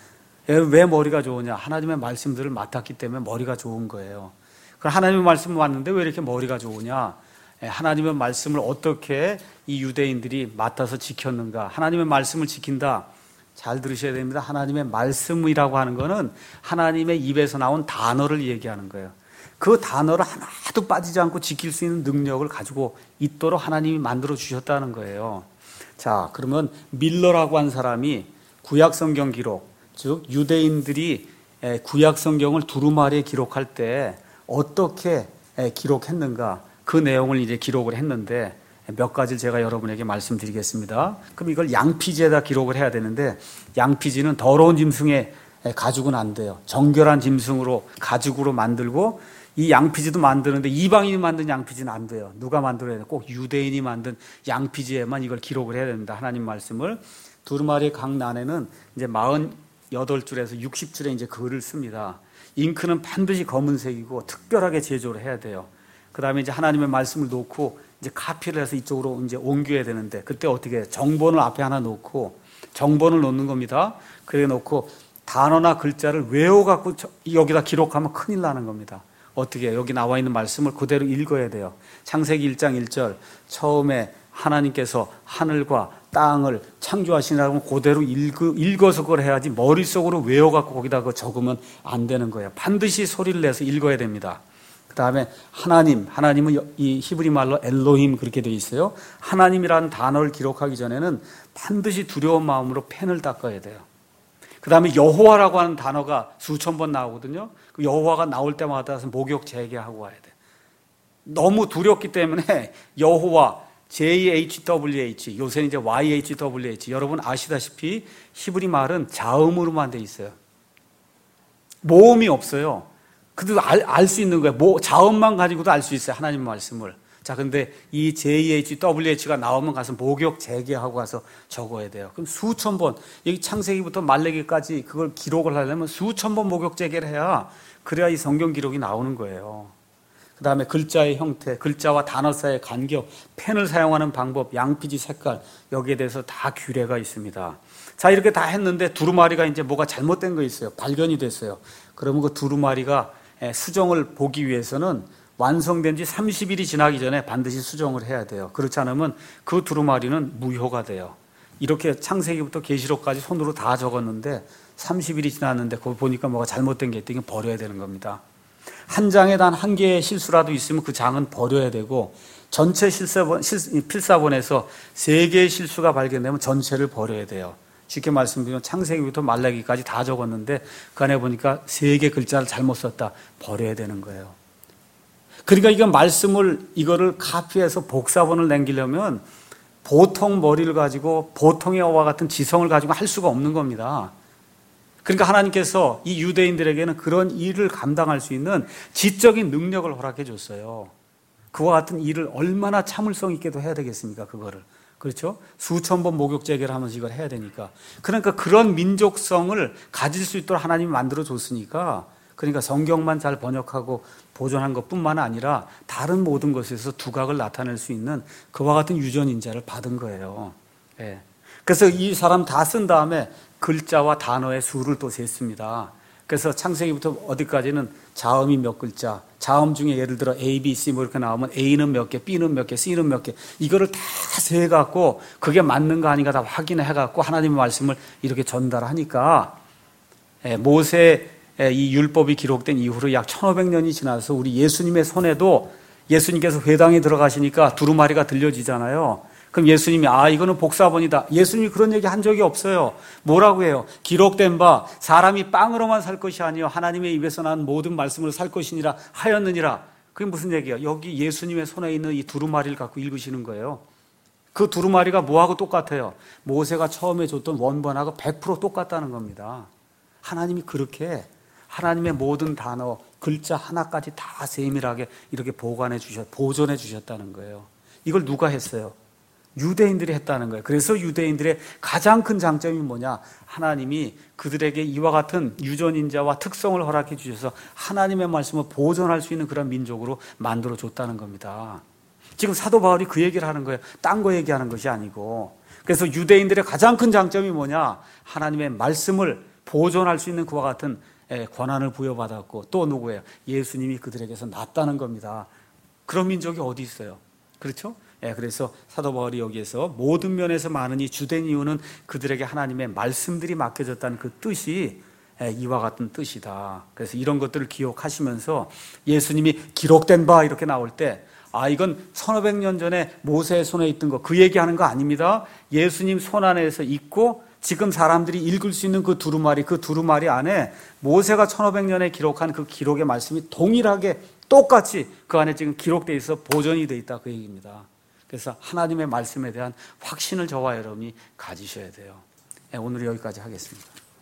왜 머리가 좋으냐? 하나님의 말씀들을 맡았기 때문에 머리가 좋은 거예요. 그럼 하나님의 말씀을 맡는데 왜 이렇게 머리가 좋으냐? 하나님의 말씀을 어떻게 이 유대인들이 맡아서 지켰는가? 하나님의 말씀을 지킨다. 잘 들으셔야 됩니다. 하나님의 말씀이라고 하는 것은 하나님의 입에서 나온 단어를 얘기하는 거예요. 그 단어를 하나도 빠지지 않고 지킬 수 있는 능력을 가지고 있도록 하나님이 만들어 주셨다는 거예요. 자, 그러면 밀러라고 한 사람이 구약 성경 기록, 즉 유대인들이 구약 성경을 두루마리에 기록할 때 어떻게 기록했는가, 그 내용을 이제 기록을 했는데 몇 가지를 제가 여러분에게 말씀드리겠습니다. 그럼 이걸 양피지에다 기록을 해야 되는데, 양피지는 더러운 짐승의 가죽은 안 돼요. 정결한 짐승으로 가죽으로 만들고, 이 양피지도 만드는데 이방인이 만든 양피지는 안 돼요. 누가 만들어야 돼요? 꼭 유대인이 만든 양피지에만 이걸 기록을 해야 됩니다. 하나님 말씀을. 두루마리의 각 난에는 이제 사십팔 줄에서 육십 줄에 이제 글을 씁니다. 잉크는 반드시 검은색이고 특별하게 제조를 해야 돼요. 그 다음에 이제 하나님의 말씀을 놓고 이제 카피를 해서 이쪽으로 이제 옮겨야 되는데, 그때 어떻게 해요? 정본을 앞에 하나 놓고, 정본을 놓는 겁니다. 그래 놓고 단어나 글자를 외워갖고 여기다 기록하면 큰일 나는 겁니다. 어떻게 해요? 여기 나와 있는 말씀을 그대로 읽어야 돼요. 창세기 일 장 일 절, 처음에 하나님께서 하늘과 땅을 창조하시라고 그대로 읽어, 읽어서 그걸 해야지 머릿속으로 외워갖고 거기다 그거 적으면 안 되는 거예요. 반드시 소리를 내서 읽어야 됩니다. 그 다음에 하나님, 하나님은 이 히브리 말로 엘로힘 그렇게 되어 있어요. 하나님이라는 단어를 기록하기 전에는 반드시 두려운 마음으로 펜을 닦아야 돼요. 그 다음에 여호와라고 하는 단어가 수천 번 나오거든요. 그 여호와가 나올 때마다 목욕 재개하고 와야 돼요. 너무 두렵기 때문에 여호와, 제이 에이치 더블유 에이치, 요새는 이제 와이 에이치 더블유 에이치, 여러분 아시다시피 히브리 말은 자음으로만 돼 있어요. 모음이 없어요. 그래도 알 수 있는 거예요. 뭐 자음만 가지고도 알 수 있어요. 하나님 말씀을. 자, 근데 이 제이 에이치 더블유 에이치가 나오면 가서 목욕 재개하고 가서 적어야 돼요. 그럼 수천 번, 여기 창세기부터 말레기까지 그걸 기록을 하려면 수천 번 목욕 재개를 해야, 그래야 이 성경 기록이 나오는 거예요. 그 다음에 글자의 형태, 글자와 단어 사이의 간격, 펜을 사용하는 방법, 양피지 색깔, 여기에 대해서 다 규례가 있습니다. 자, 이렇게 다 했는데 두루마리가 이제 뭐가 잘못된 거 있어요. 발견이 됐어요. 그러면 그 두루마리가 수정을 보기 위해서는 완성된 지 삼십 일이 지나기 전에 반드시 수정을 해야 돼요. 그렇지 않으면 그 두루마리는 무효가 돼요. 이렇게 창세기부터 계시록까지 손으로 다 적었는데 삼십 일이 지났는데 거기 보니까 뭐가 잘못된 게 있다면 버려야 되는 겁니다. 한 장에 단 한 개의 실수라도 있으면 그 장은 버려야 되고, 전체 실사본, 실, 필사본에서 세 개의 실수가 발견되면 전체를 버려야 돼요. 쉽게 말씀드리면 창세기부터 말라기까지 다 적었는데 그 안에 보니까 세 개 글자를 잘못 썼다, 버려야 되는 거예요. 그러니까 이거 말씀을, 이거를 카피해서 복사본을 남기려면 보통 머리를 가지고 보통의 어와 같은 지성을 가지고 할 수가 없는 겁니다. 그러니까 하나님께서 이 유대인들에게는 그런 일을 감당할 수 있는 지적인 능력을 허락해 줬어요. 그와 같은 일을 얼마나 참을성 있게도 해야 되겠습니까? 그거를. 그렇죠? 수천 번 목욕 재개를 하면서 이걸 해야 되니까. 그러니까 그런 민족성을 가질 수 있도록 하나님이 만들어 줬으니까, 그러니까 성경만 잘 번역하고 보존한 것뿐만 아니라 다른 모든 것에서 두각을 나타낼 수 있는 그와 같은 유전인자를 받은 거예요. 예. 그래서 이 사람 다 쓴 다음에 글자와 단어의 수를 또 셌습니다. 그래서 창세기부터 어디까지는 자음이 몇 글자, 자음 중에 예를 들어 A, B, C 뭐 이렇게 나오면 A는 몇 개, B는 몇 개, C는 몇 개, 이거를 다 세갖고 그게 맞는가 아닌가 다 확인해갖고 하나님의 말씀을 이렇게 전달하니까, 모세 이 율법이 기록된 이후로 약 천오백 년이 지나서 우리 예수님의 손에도, 예수님께서 회당에 들어가시니까 두루마리가 들려지잖아요. 그럼 예수님이 아 이거는 복사본이다. 예수님이 그런 얘기 한 적이 없어요. 뭐라고 해요? 기록된 바 사람이 빵으로만 살 것이 아니요 하나님의 입에서 난 모든 말씀으로 살 것이니라 하였느니라. 그게 무슨 얘기예요? 여기 예수님의 손에 있는 이 두루마리를 갖고 읽으시는 거예요. 그 두루마리가 뭐하고 똑같아요? 모세가 처음에 줬던 원본하고 백 퍼센트 똑같다는 겁니다. 하나님이 그렇게 하나님의 모든 단어, 글자 하나까지 다 세밀하게 이렇게 보관해 주셨, 보존해 주셨다는 거예요. 이걸 누가 했어요? 유대인들이 했다는 거예요. 그래서 유대인들의 가장 큰 장점이 뭐냐? 하나님이 그들에게 이와 같은 유전인자와 특성을 허락해 주셔서 하나님의 말씀을 보존할 수 있는 그런 민족으로 만들어 줬다는 겁니다. 지금 사도 바울이 그 얘기를 하는 거예요. 딴 거 얘기하는 것이 아니고. 그래서 유대인들의 가장 큰 장점이 뭐냐? 하나님의 말씀을 보존할 수 있는 그와 같은 권한을 부여받았고, 또 누구예요? 예수님이 그들에게서 낫다는 겁니다. 그런 민족이 어디 있어요? 그렇죠? 예, 그래서 사도 바울이 여기에서 모든 면에서 많으니 주된 이유는 그들에게 하나님의 말씀들이 맡겨졌다는 그 뜻이 이와 같은 뜻이다. 그래서 이런 것들을 기억하시면서 예수님이 기록된 바 이렇게 나올 때, 아, 이건 천오백 년 전에 모세의 손에 있던 거, 그 얘기하는 거 아닙니다. 예수님 손 안에서 있고 지금 사람들이 읽을 수 있는 그 두루마리, 그 두루마리 안에 모세가 천오백 년에 기록한 그 기록의 말씀이 동일하게 똑같이 그 안에 지금 기록되어 있어 보존이 되어 있다, 그 얘기입니다. 그래서 하나님의 말씀에 대한 확신을 저와 여러분이 가지셔야 돼요. 오늘 여기까지 하겠습니다.